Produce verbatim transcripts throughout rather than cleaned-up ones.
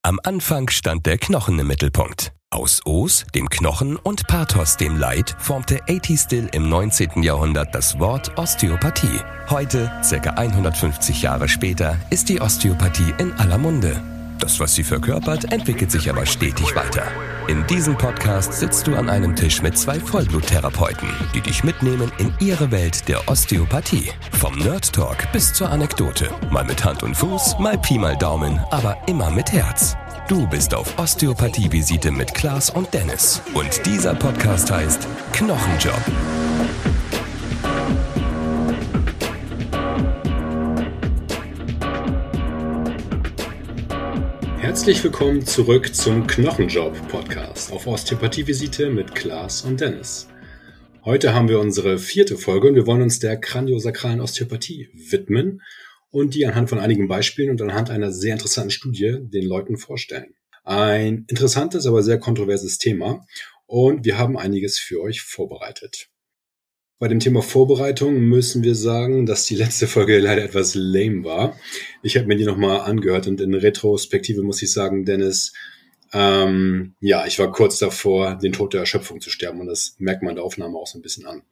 Am Anfang stand der Knochen im Mittelpunkt. Aus Os, dem Knochen, und Pathos, dem Leid, formte A T Still im neunzehnten Jahrhundert das Wort Osteopathie. Heute, circa hundertfünfzig Jahre später, ist die Osteopathie in aller Munde. Das, was sie verkörpert, entwickelt sich aber stetig weiter. In diesem Podcast sitzt du an einem Tisch mit zwei Vollbluttherapeuten, die dich mitnehmen in ihre Welt der Osteopathie. Vom Nerd Talk bis zur Anekdote. Mal mit Hand und Fuß, mal Pi mal Daumen, aber immer mit Herz. Du bist auf Osteopathie-Visite mit Klaas und Dennis. Und dieser Podcast heißt Knochenjob. Herzlich willkommen zurück zum Knochenjob-Podcast auf Osteopathie-Visite mit Klaas und Dennis. Heute haben wir unsere vierte Folge und wir wollen uns der kraniosakralen Osteopathie widmen und die anhand von einigen Beispielen und anhand einer sehr interessanten Studie den Leuten vorstellen. Ein interessantes, aber sehr kontroverses Thema und wir haben einiges für euch vorbereitet. Bei dem Thema Vorbereitung müssen wir sagen, dass die letzte Folge leider etwas lame war. Ich habe mir die nochmal angehört und in Retrospektive muss ich sagen, Dennis, ähm, ja, ich war kurz davor, den Tod der Erschöpfung zu sterben und das merkt man in der Aufnahme auch so ein bisschen an.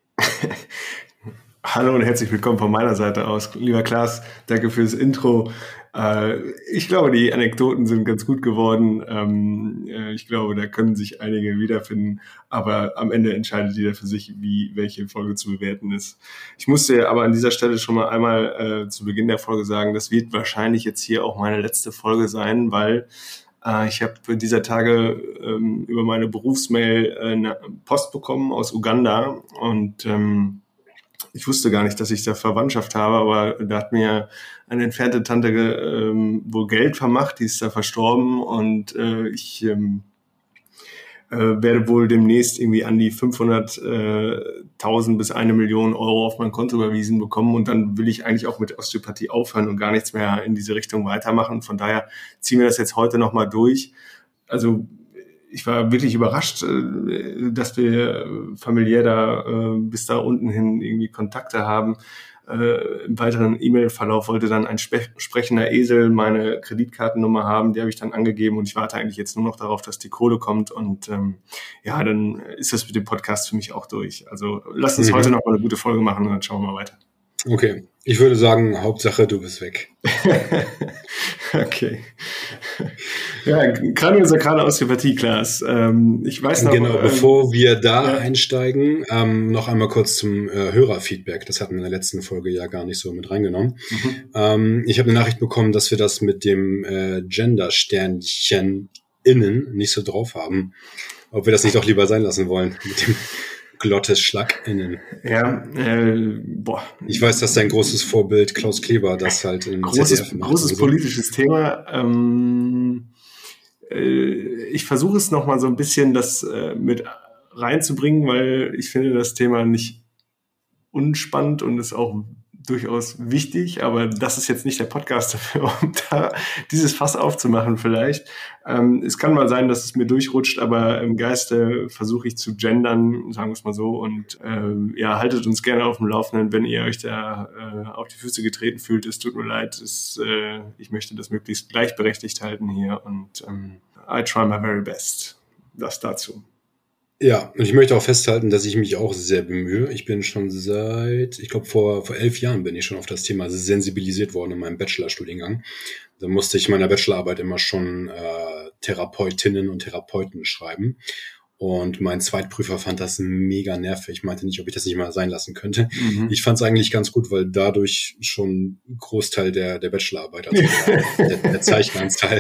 Hallo und herzlich willkommen von meiner Seite aus. Lieber Klaas, danke fürs Intro. Ich glaube, die Anekdoten sind ganz gut geworden. Ich glaube, da können sich einige wiederfinden. Aber am Ende entscheidet jeder für sich, wie welche Folge zu bewerten ist. Ich musste aber an dieser Stelle schon mal einmal äh, zu Beginn der Folge sagen, das wird wahrscheinlich jetzt hier auch meine letzte Folge sein, weil äh, ich habe dieser Tage ähm, über meine Berufsmail äh, eine Post bekommen aus Uganda und ähm, ich wusste gar nicht, dass ich da Verwandtschaft habe, aber da hat mir eine entfernte Tante ähm, wohl Geld vermacht, die ist da verstorben und äh, ich ähm, äh, werde wohl demnächst irgendwie an die fünfhunderttausend bis eine Million Euro auf mein Konto überwiesen bekommen und dann will ich eigentlich auch mit Osteopathie aufhören und gar nichts mehr in diese Richtung weitermachen. Von daher ziehen wir das jetzt heute nochmal durch. Also ich war wirklich überrascht, dass wir familiär da bis da unten hin irgendwie Kontakte haben. Im weiteren E-Mail-Verlauf wollte dann ein spe- sprechender Esel meine Kreditkartennummer haben, die habe ich dann angegeben und ich warte eigentlich jetzt nur noch darauf, dass die Kohle kommt und ähm, ja, dann ist das mit dem Podcast für mich auch durch. Also lass uns mhm. heute noch mal eine gute Folge machen und dann schauen wir mal weiter. Okay, ich würde sagen, Hauptsache, du bist weg. Okay. Ja, kraniosakrale Osteopathie, Klaas. Ähm, ich weiß noch... Genau, ähm, bevor wir da ja. einsteigen, ähm, noch einmal kurz zum äh, Hörerfeedback. Das hatten wir in der letzten Folge ja gar nicht so mit reingenommen. Mhm. Ähm, ich habe eine Nachricht bekommen, dass wir das mit dem äh, Gender-Sternchen innen nicht so drauf haben. Ob wir das nicht doch lieber sein lassen wollen mit dem Glottisschlag innen. Ja, äh, boah. Ich weiß, dass dein großes Vorbild Klaus Kleber das halt im großes, Z D F macht. Großes so. politisches Thema. Ähm, äh, ich versuche es nochmal so ein bisschen das äh, mit reinzubringen, weil ich finde das Thema nicht unspannend und ist auch durchaus wichtig, aber das ist jetzt nicht der Podcast dafür, um da dieses Fass aufzumachen vielleicht. Ähm, es kann mal sein, dass es mir durchrutscht, aber im Geiste versuche ich zu gendern, sagen wir es mal so, und ähm, ja, haltet uns gerne auf dem Laufenden, wenn ihr euch da äh, auf die Füße getreten fühlt. Es tut mir leid, es, äh, ich möchte das möglichst gleichberechtigt halten hier und ähm, I try my very best. Das dazu. Ja, und ich möchte auch festhalten, dass ich mich auch sehr bemühe. Ich bin schon seit, ich glaube vor vor elf Jahren bin ich schon auf das Thema sensibilisiert worden in meinem Bachelorstudiengang. Da musste ich in meiner Bachelorarbeit immer schon äh, Therapeutinnen und Therapeuten schreiben. Und mein Zweitprüfer fand das mega nervig. Ich meinte nicht, ob ich das nicht mal sein lassen könnte. Mhm. Ich fand es eigentlich ganz gut, weil dadurch schon ein Großteil der, der Bachelorarbeit, also der, der Zeichenanteil,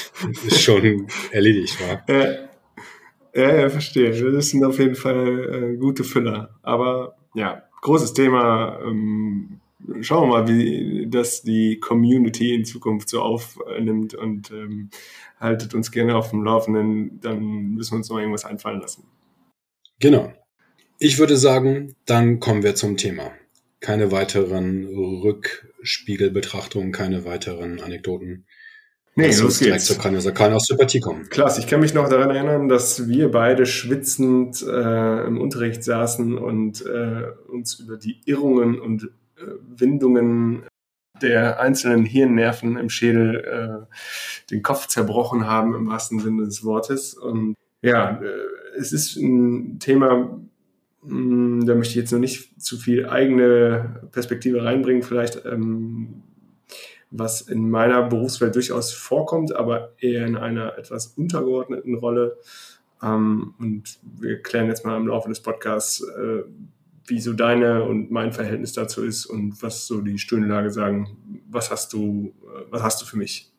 schon erledigt war. Äh. Ja, ja, verstehe. Das sind auf jeden Fall äh, gute Füller. Aber ja, großes Thema. Ähm, schauen wir mal, wie das die Community in Zukunft so aufnimmt und ähm, haltet uns gerne auf dem Laufenden. Dann müssen wir uns noch irgendwas einfallen lassen. Genau. Ich würde sagen, dann kommen wir zum Thema. Keine weiteren Rückspiegelbetrachtungen, keine weiteren Anekdoten. Nee, Lass los uns direkt geht's. zur kraniosakralen Osteopathie kommen. Klaas, ich kann mich noch daran erinnern, dass wir beide schwitzend äh, im Unterricht saßen und äh, uns über die Irrungen und äh, Windungen der einzelnen Hirnnerven im Schädel äh, den Kopf zerbrochen haben, im wahrsten Sinne des Wortes. Und ja, äh, es ist ein Thema, mh, da möchte ich jetzt noch nicht zu viel eigene Perspektive reinbringen, vielleicht ähm, was in meiner Berufswelt durchaus vorkommt, aber eher in einer etwas untergeordneten Rolle. Ähm, und wir klären jetzt mal im Laufe des Podcasts, äh, wie so deine und mein Verhältnis dazu ist und was so die Studienlage sagen. Was hast du, was hast du für mich?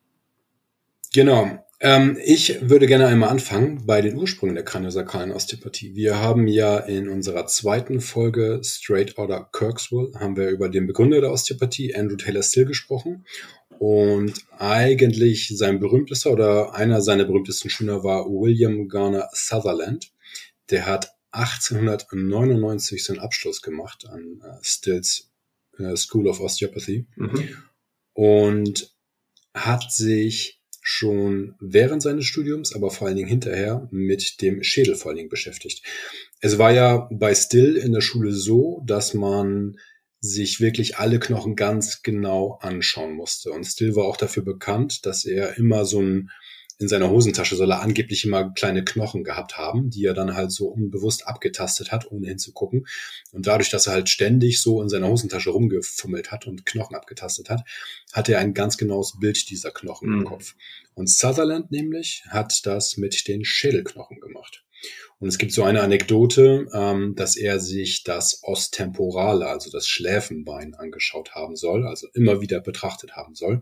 Genau. Ähm, ich würde gerne einmal anfangen bei den Ursprüngen der kraniosakralen Osteopathie. Wir haben ja in unserer zweiten Folge Straight Outta Kirksville haben wir über den Begründer der Osteopathie, Andrew Taylor Still, gesprochen. Und eigentlich sein berühmtester oder einer seiner berühmtesten Schüler war William Garner Sutherland. Der hat achtzehnhundertneunundneunzig seinen Abschluss gemacht an uh, Stills uh, School of Osteopathy mhm. und hat sich schon während seines Studiums, aber vor allen Dingen hinterher mit dem Schädel vor allen Dingen beschäftigt. Es war ja bei Still in der Schule so, dass man sich wirklich alle Knochen ganz genau anschauen musste. Und Still war auch dafür bekannt, dass er immer so ein, in seiner Hosentasche soll er angeblich immer kleine Knochen gehabt haben, die er dann halt so unbewusst abgetastet hat, ohne hinzugucken. Und dadurch, dass er halt ständig so in seiner Hosentasche rumgefummelt hat und Knochen abgetastet hat, hatte er ein ganz genaues Bild dieser Knochen mhm. im Kopf. Und Sutherland nämlich hat das mit den Schädelknochen gemacht. Und es gibt so eine Anekdote, ähm, dass er sich das Ostemporale, also das Schläfenbein, angeschaut haben soll, also immer wieder betrachtet haben soll.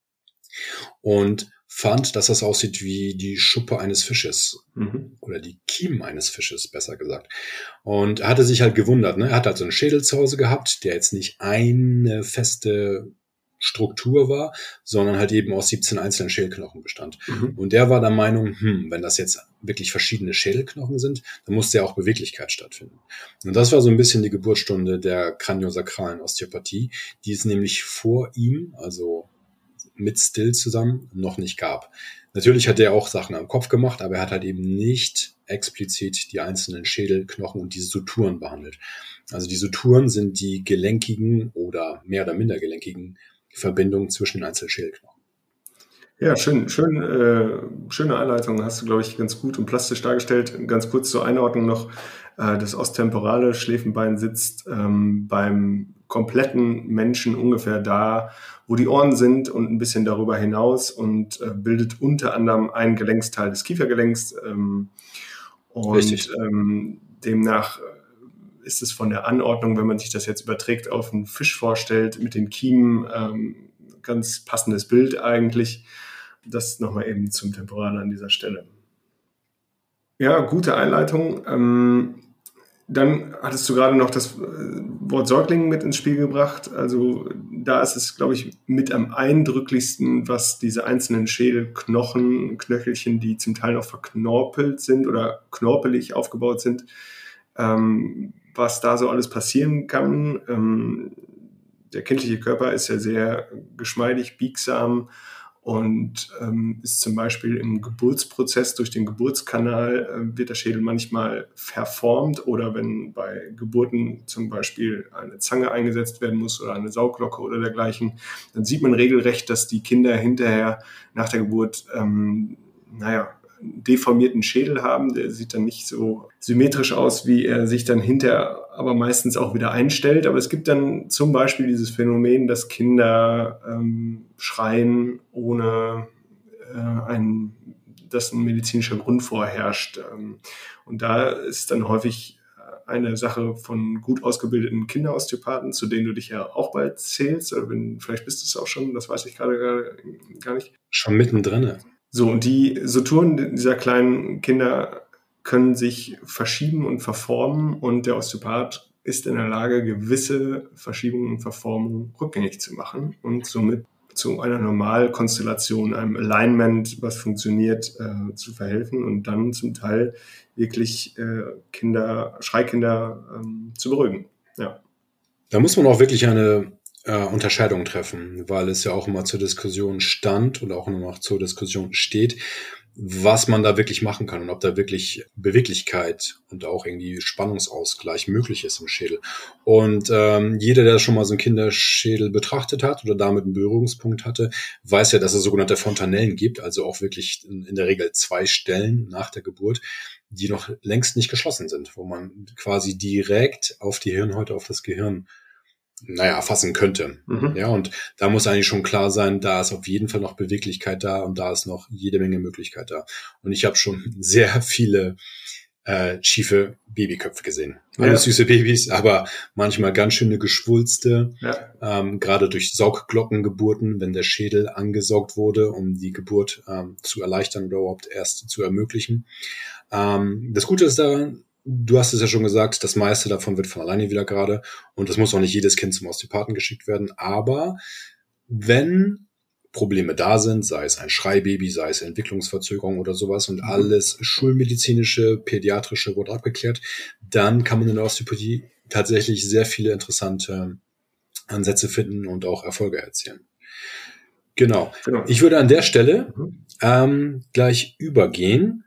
Und fand, dass das aussieht wie die Schuppe eines Fisches mhm. oder die Kiemen eines Fisches, besser gesagt. Und er hatte sich halt gewundert, ne? Er hat halt so einen Schädel zu Hause gehabt, der jetzt nicht eine feste Struktur war, sondern halt eben aus siebzehn einzelnen Schädelknochen bestand. Mhm. Und der war der Meinung, hm, wenn das jetzt wirklich verschiedene Schädelknochen sind, dann muss ja auch Beweglichkeit stattfinden. Und das war so ein bisschen die Geburtsstunde der kraniosakralen Osteopathie, die es nämlich vor ihm, also mit Still zusammen, noch nicht gab. Natürlich hat er auch Sachen am Kopf gemacht, aber er hat halt eben nicht explizit die einzelnen Schädelknochen und die Suturen behandelt. Also die Suturen sind die gelenkigen oder mehr oder minder gelenkigen Verbindungen zwischen den einzelnen Schädelknochen. Ja, schön, schön, äh, schöne Einleitung hast du, glaube ich, ganz gut und plastisch dargestellt. Ganz kurz zur Einordnung noch, äh, das osttemporale Schläfenbein sitzt ähm, beim kompletten Menschen ungefähr da, wo die Ohren sind und ein bisschen darüber hinaus und äh, bildet unter anderem einen Gelenksteil des Kiefergelenks. Ähm, und Richtig. Ähm, demnach ist es von der Anordnung, wenn man sich das jetzt überträgt, auf einen Fisch vorstellt, mit den Kiemen, ähm, ganz passendes Bild eigentlich. Das nochmal eben zum Temporal an dieser Stelle. Ja, gute Einleitung. Ähm, dann hattest du gerade noch das Wort Säugling mit ins Spiel gebracht. Also da ist es, glaube ich, mit am eindrücklichsten, was diese einzelnen Schädelknochen, Knöchelchen, die zum Teil noch verknorpelt sind oder knorpelig aufgebaut sind, ähm, was da so alles passieren kann. Ähm, der kindliche Körper ist ja sehr geschmeidig, biegsam und ähm, ist zum Beispiel im Geburtsprozess durch den Geburtskanal äh, wird der Schädel manchmal verformt oder wenn bei Geburten zum Beispiel eine Zange eingesetzt werden muss oder eine Sauglocke oder dergleichen, dann sieht man regelrecht, dass die Kinder hinterher nach der Geburt, ähm, naja, deformierten Schädel haben. Der sieht dann nicht so symmetrisch aus, wie er sich dann hinterher aber meistens auch wieder einstellt. Aber es gibt dann zum Beispiel dieses Phänomen, dass Kinder ähm, schreien, ohne äh, ein, dass ein medizinischer Grund vorherrscht. Ähm, und da ist dann häufig eine Sache von gut ausgebildeten Kinderosteopathen, zu denen du dich ja auch bald zählst. Oder wenn, vielleicht bist du es auch schon, das weiß ich gerade gar nicht. Schon mittendrin. So, und die Suturen dieser kleinen Kinder können sich verschieben und verformen und der Osteopath ist in der Lage, gewisse Verschiebungen und Verformungen rückgängig zu machen und somit zu einer Normalkonstellation, einem Alignment, was funktioniert, äh, zu verhelfen und dann zum Teil wirklich äh, Kinder, Schreikinder ähm, zu beruhigen. Ja. Da muss man auch wirklich eine äh, Unterscheidung treffen, weil es ja auch immer zur Diskussion stand oder auch immer noch zur Diskussion steht, was man da wirklich machen kann und ob da wirklich Beweglichkeit und auch irgendwie Spannungsausgleich möglich ist im Schädel. Und ähm, jeder, der schon mal so einen Kinderschädel betrachtet hat oder damit einen Berührungspunkt hatte, weiß ja, dass es sogenannte Fontanellen gibt, also auch wirklich in, in der Regel zwei Stellen nach der Geburt, die noch längst nicht geschlossen sind, wo man quasi direkt auf die Hirnhäute, auf das Gehirn naja, fassen könnte. Mhm. Ja, und da muss eigentlich schon klar sein, da ist auf jeden Fall noch Beweglichkeit da und da ist noch jede Menge Möglichkeit da. Und ich habe schon sehr viele äh, schiefe Babyköpfe gesehen. Ja. Alles süße Babys, aber manchmal ganz schöne Geschwulste, ja. ähm, gerade durch Saugglockengeburten, wenn der Schädel angesaugt wurde, um die Geburt ähm, zu erleichtern oder überhaupt erst zu ermöglichen. Ähm, das Gute ist daran, du hast es ja schon gesagt, das meiste davon wird von alleine wieder gerade und es muss auch nicht jedes Kind zum Osteopathen geschickt werden, aber wenn Probleme da sind, sei es ein Schreibaby, sei es Entwicklungsverzögerung oder sowas und alles schulmedizinische, pädiatrische wurde abgeklärt, dann kann man in der Osteopathie tatsächlich sehr viele interessante Ansätze finden und auch Erfolge erzielen. Genau. genau. Ich würde an der Stelle mhm. ähm, gleich übergehen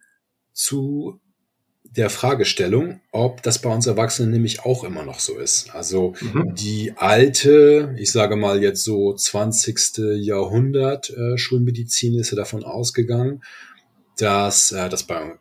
zu der Fragestellung, ob das bei uns Erwachsenen nämlich auch immer noch so ist. Also mhm. die alte, ich sage mal jetzt so zwanzigste Jahrhundert äh, Schulmedizin ist ja davon ausgegangen, dass äh, das bei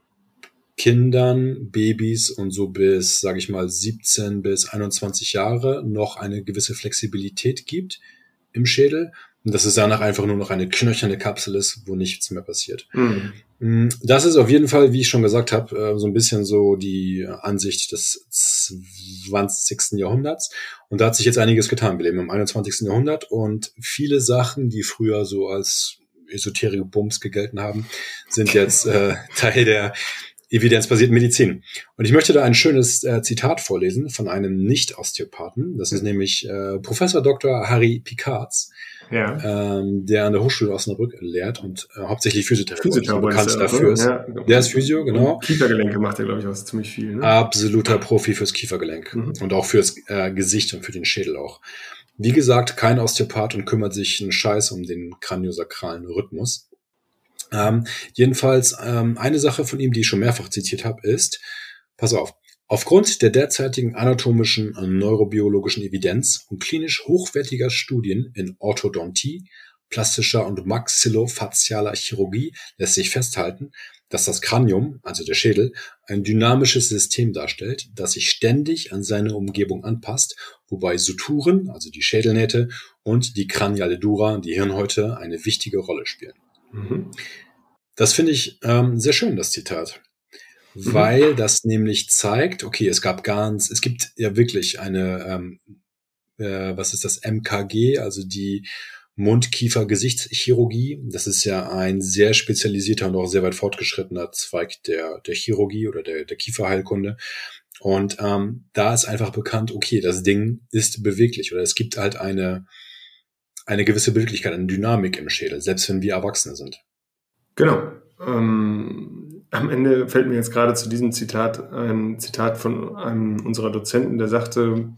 Kindern, Babys und so bis, sage ich mal, siebzehn bis einundzwanzig Jahre noch eine gewisse Flexibilität gibt im Schädel. Und dass es danach einfach nur noch eine knöcherne Kapsel ist, wo nichts mehr passiert. Mhm. Das ist auf jeden Fall, wie ich schon gesagt habe, so ein bisschen so die Ansicht des zwanzigsten Jahrhunderts. Und da hat sich jetzt einiges getan. Wir leben im einundzwanzigsten Jahrhundert und viele Sachen, die früher so als esoterische Bums gegelten haben, sind jetzt äh, Teil der evidenzbasierten Medizin. Und ich möchte da ein schönes äh, Zitat vorlesen von einem Nicht-Osteopathen. Das ist nämlich äh, Professor Doktor Harry Picards, ja. ähm, der an der Hochschule Osnabrück lehrt und äh, hauptsächlich Physiotherapeut bekannt ist dafür. Ist. Ja. Der ist Physio, genau. Kiefergelenke macht er, glaube ich, auch ziemlich viel. Ne? Absoluter Profi fürs Kiefergelenk mhm. und auch fürs äh, Gesicht und für den Schädel auch. Wie gesagt, kein Osteopath und kümmert sich einen Scheiß um den kraniosakralen Rhythmus. Ähm, jedenfalls ähm, eine Sache von ihm, die ich schon mehrfach zitiert habe, ist, pass auf, aufgrund der derzeitigen anatomischen und neurobiologischen Evidenz und klinisch hochwertiger Studien in Orthodontie, plastischer und maxillofazialer Chirurgie lässt sich festhalten, dass das Kranium, also der Schädel, ein dynamisches System darstellt, das sich ständig an seine Umgebung anpasst, wobei Suturen, also die Schädelnähte, und die Craniale Dura, die Hirnhäute, eine wichtige Rolle spielen. Mhm. Das finde ich ähm, sehr schön, das Zitat, mhm. weil das nämlich zeigt, okay, es gab ganz, es gibt ja wirklich eine, ähm, äh, was ist das, M K G, also die Mund-Kiefer-Gesichtschirurgie. Das ist ja ein sehr spezialisierter und auch sehr weit fortgeschrittener Zweig der der Chirurgie oder der der Kieferheilkunde. Und ähm, da ist einfach bekannt, okay, das Ding ist beweglich oder es gibt halt eine eine gewisse Beweglichkeit, eine Dynamik im Schädel, selbst wenn wir Erwachsene sind. Genau. Ähm, am Ende fällt mir jetzt gerade zu diesem Zitat ein Zitat von einem unserer Dozenten, der sagte,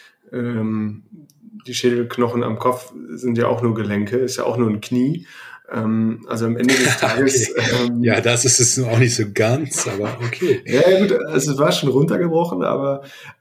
ähm, die Schädelknochen am Kopf sind ja auch nur Gelenke, ist ja auch nur ein Knie. Ähm, also am Ende des Tages... okay. ähm, ja, das ist es auch nicht so ganz, aber okay. Ja, gut, also es war schon runtergebrochen, aber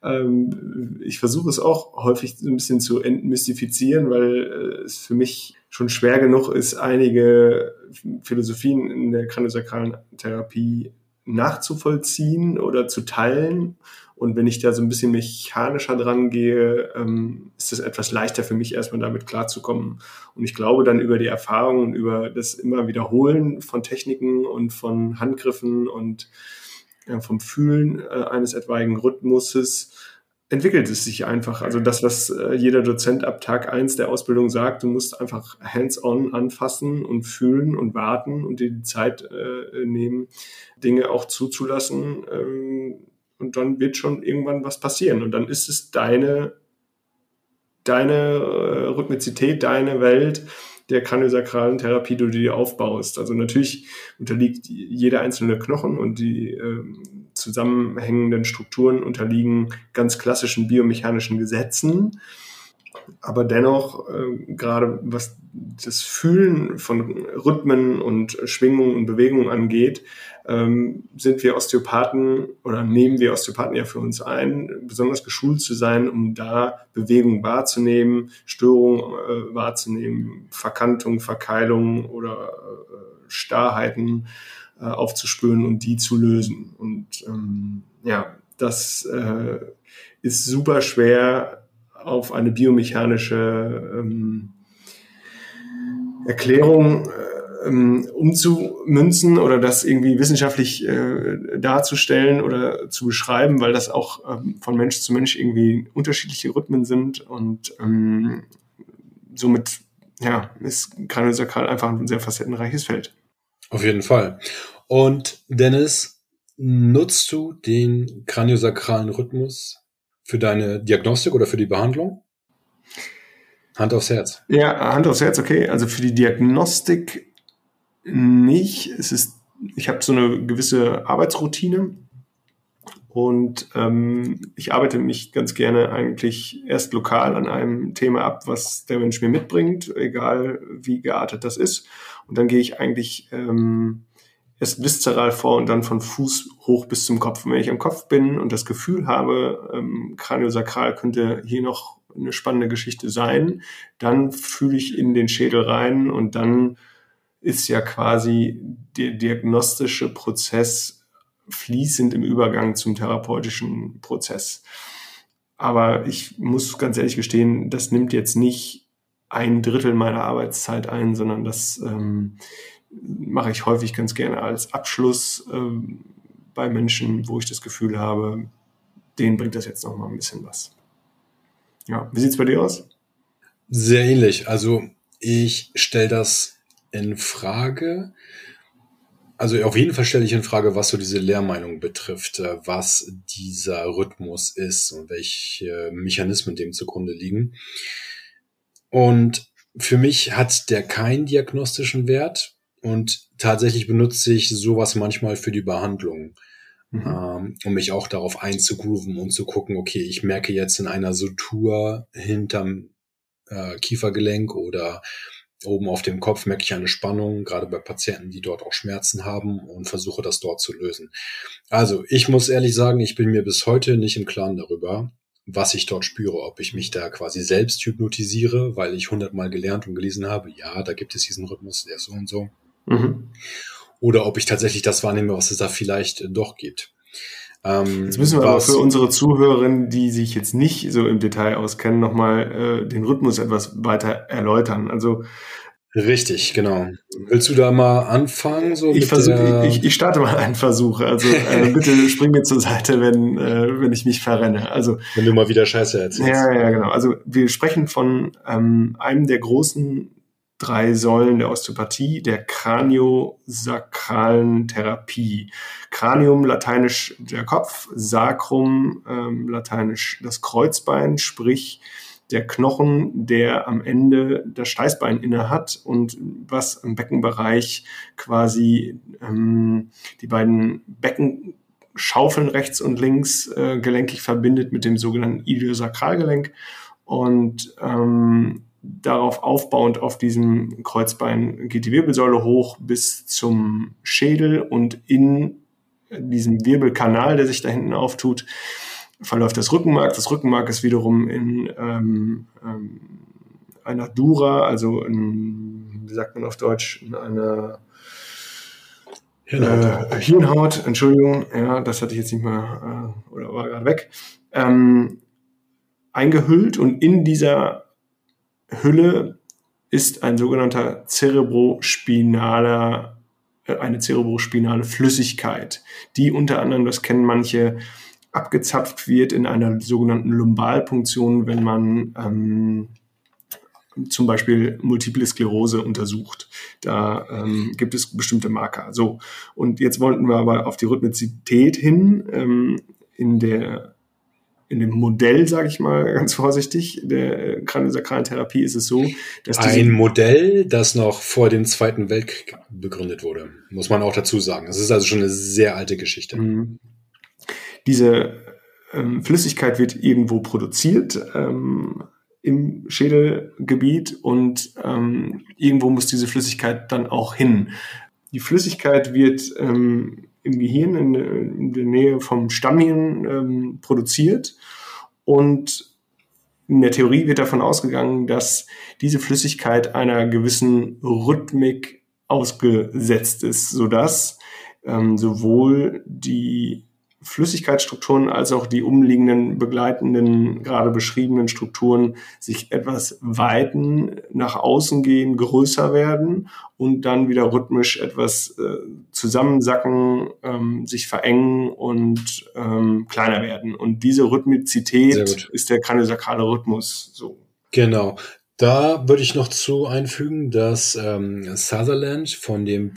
ähm, ich versuche es auch häufig so ein bisschen zu entmystifizieren, weil äh, es für mich schon schwer genug ist, einige Philosophien in der kraniosakralen Therapie nachzuvollziehen oder zu teilen. Und wenn ich da so ein bisschen mechanischer dran gehe, ähm, ist es etwas leichter für mich, erstmal damit klarzukommen. Und ich glaube dann über die Erfahrung und über das immer Wiederholen von Techniken und von Handgriffen und äh, vom Fühlen äh, eines etwaigen Rhythmuses entwickelt es sich einfach. Also das, was äh, jeder Dozent ab Tag eins der Ausbildung sagt, du musst einfach hands-on anfassen und fühlen und warten und dir die Zeit äh, nehmen, Dinge auch zuzulassen. Ähm, und dann wird schon irgendwann was passieren. Und dann ist es deine, deine äh, Rhythmizität, deine Welt der kraniosakralen Therapie, die du dir aufbaust. Also natürlich unterliegt jeder einzelne Knochen und die äh, zusammenhängenden Strukturen unterliegen ganz klassischen biomechanischen Gesetzen. Aber dennoch, äh, gerade was das Fühlen von Rhythmen und Schwingungen und Bewegungen angeht, ähm, sind wir Osteopathen oder nehmen wir Osteopathen ja für uns ein, besonders geschult zu sein, um da Bewegung wahrzunehmen, Störungen äh, wahrzunehmen, Verkantung, Verkeilung oder äh, Starrheiten äh, aufzuspüren und die zu lösen. Und ähm, ja, das äh, ist super schwer auf eine biomechanische ähm, Erklärung äh, ähm, umzumünzen oder das irgendwie wissenschaftlich äh, darzustellen oder zu beschreiben, weil das auch ähm, von Mensch zu Mensch irgendwie unterschiedliche Rhythmen sind und ähm, somit ja, ist Kraniosakral einfach ein sehr facettenreiches Feld. Auf jeden Fall. Und Dennis, nutzt du den kraniosakralen Rhythmus für deine Diagnostik oder für die Behandlung? Hand aufs Herz. Ja, Hand aufs Herz, okay. Also für die Diagnostik nicht. Es ist, ich habe so eine gewisse Arbeitsroutine und ähm, ich arbeite mich ganz gerne eigentlich erst lokal an einem Thema ab, was der Mensch mir mitbringt, egal wie geartet das ist. Und dann gehe ich eigentlich ähm, erst viszeral vor und dann von Fuß hoch bis zum Kopf. Und wenn ich am Kopf bin und das Gefühl habe, ähm, kraniosakral könnte hier noch eine spannende Geschichte sein, dann fühle ich in den Schädel rein und dann ist ja quasi der diagnostische Prozess fließend im Übergang zum therapeutischen Prozess. Aber ich muss ganz ehrlich gestehen, das nimmt jetzt nicht ein Drittel meiner Arbeitszeit ein, sondern das ähm, mache ich häufig ganz gerne als Abschluss ähm, bei Menschen, wo ich das Gefühl habe, denen bringt das jetzt noch mal ein bisschen was. Ja, wie sieht's bei dir aus? Sehr ähnlich. Also ich stelle das in Frage. Also auf jeden Fall stelle ich in Frage, was so diese Lehrmeinung betrifft, was dieser Rhythmus ist und welche Mechanismen dem zugrunde liegen. Und für mich hat der keinen diagnostischen Wert und tatsächlich benutze ich sowas manchmal für die Behandlung. Mhm. Ähm, um mich auch darauf einzugrooven und zu gucken, okay, ich merke jetzt in einer Sutur hinterm äh, Kiefergelenk oder oben auf dem Kopf merke ich eine Spannung, gerade bei Patienten, die dort auch Schmerzen haben und versuche das dort zu lösen. Also ich muss ehrlich sagen, ich bin mir bis heute nicht im Klaren darüber, was ich dort spüre, ob ich mich da quasi selbst hypnotisiere, weil ich hundertmal gelernt und gelesen habe, ja, da gibt es diesen Rhythmus, der ist so und so. Mhm. Oder ob ich tatsächlich das wahrnehme, was es da vielleicht doch gibt. Ähm, jetzt müssen wir aber für unsere Zuhörerinnen, die sich jetzt nicht so im Detail auskennen, nochmal äh, den Rhythmus etwas weiter erläutern. Also richtig, genau. Willst du da mal anfangen? So ich, mit versuch, der ich, ich starte mal einen Versuch. Also äh, bitte spring mir zur Seite, wenn, äh, wenn ich mich verrenne. Also wenn du mal wieder Scheiße erzählst. Ja, ja, genau. Also wir sprechen von ähm, einem der großen drei Säulen der Osteopathie, der kraniosakralen Therapie. Kranium, lateinisch der Kopf, Sacrum, ähm, lateinisch das Kreuzbein, sprich der Knochen, der am Ende das Steißbein inne hat und was im Beckenbereich quasi ähm, die beiden Beckenschaufeln rechts und links äh, gelenkig verbindet mit dem sogenannten Iliosakralgelenk. Und ähm, darauf aufbauend auf diesem Kreuzbein geht die Wirbelsäule hoch bis zum Schädel und in diesem Wirbelkanal, der sich da hinten auftut, verläuft das Rückenmark. Das Rückenmark ist wiederum in ähm, ähm, einer Dura, also in, wie sagt man auf Deutsch, in einer Hirnhaut. Äh, Hirnhaut, Entschuldigung, ja, das hatte ich jetzt nicht mal, äh, oder war gerade weg, ähm, eingehüllt und in dieser Hülle ist ein sogenannter cerebrospinaler, äh, eine cerebrospinale Flüssigkeit, die unter anderem, das kennen manche, abgezapft wird in einer sogenannten Lumbalpunktion, wenn man ähm, zum Beispiel Multiple Sklerose untersucht. Da ähm, gibt es bestimmte Marker. So, und jetzt wollten wir aber auf die Rhythmizität hin. Ähm, in der In dem Modell, sage ich mal ganz vorsichtig, der kraniosakralen Therapie ist es so, dass ein Modell, das noch vor dem Zweiten Weltkrieg begründet wurde, muss man auch dazu sagen. Das ist also schon eine sehr alte Geschichte. Mhm. Diese ähm, Flüssigkeit wird irgendwo produziert, ähm, im Schädelgebiet und ähm, irgendwo muss diese Flüssigkeit dann auch hin. Die Flüssigkeit wird ähm, im Gehirn, in, in der Nähe vom Stammhirn ähm, produziert und in der Theorie wird davon ausgegangen, dass diese Flüssigkeit einer gewissen Rhythmik ausgesetzt ist, sodass ähm, sowohl die Flüssigkeitsstrukturen als auch die umliegenden, begleitenden, gerade beschriebenen Strukturen sich etwas weiten, nach außen gehen, größer werden und dann wieder rhythmisch etwas äh, zusammensacken, ähm, sich verengen und ähm, kleiner werden. Und diese Rhythmizität ist der kraniosakrale Rhythmus. So. Genau. Da würde ich noch zu einfügen, dass ähm, Sutherland von dem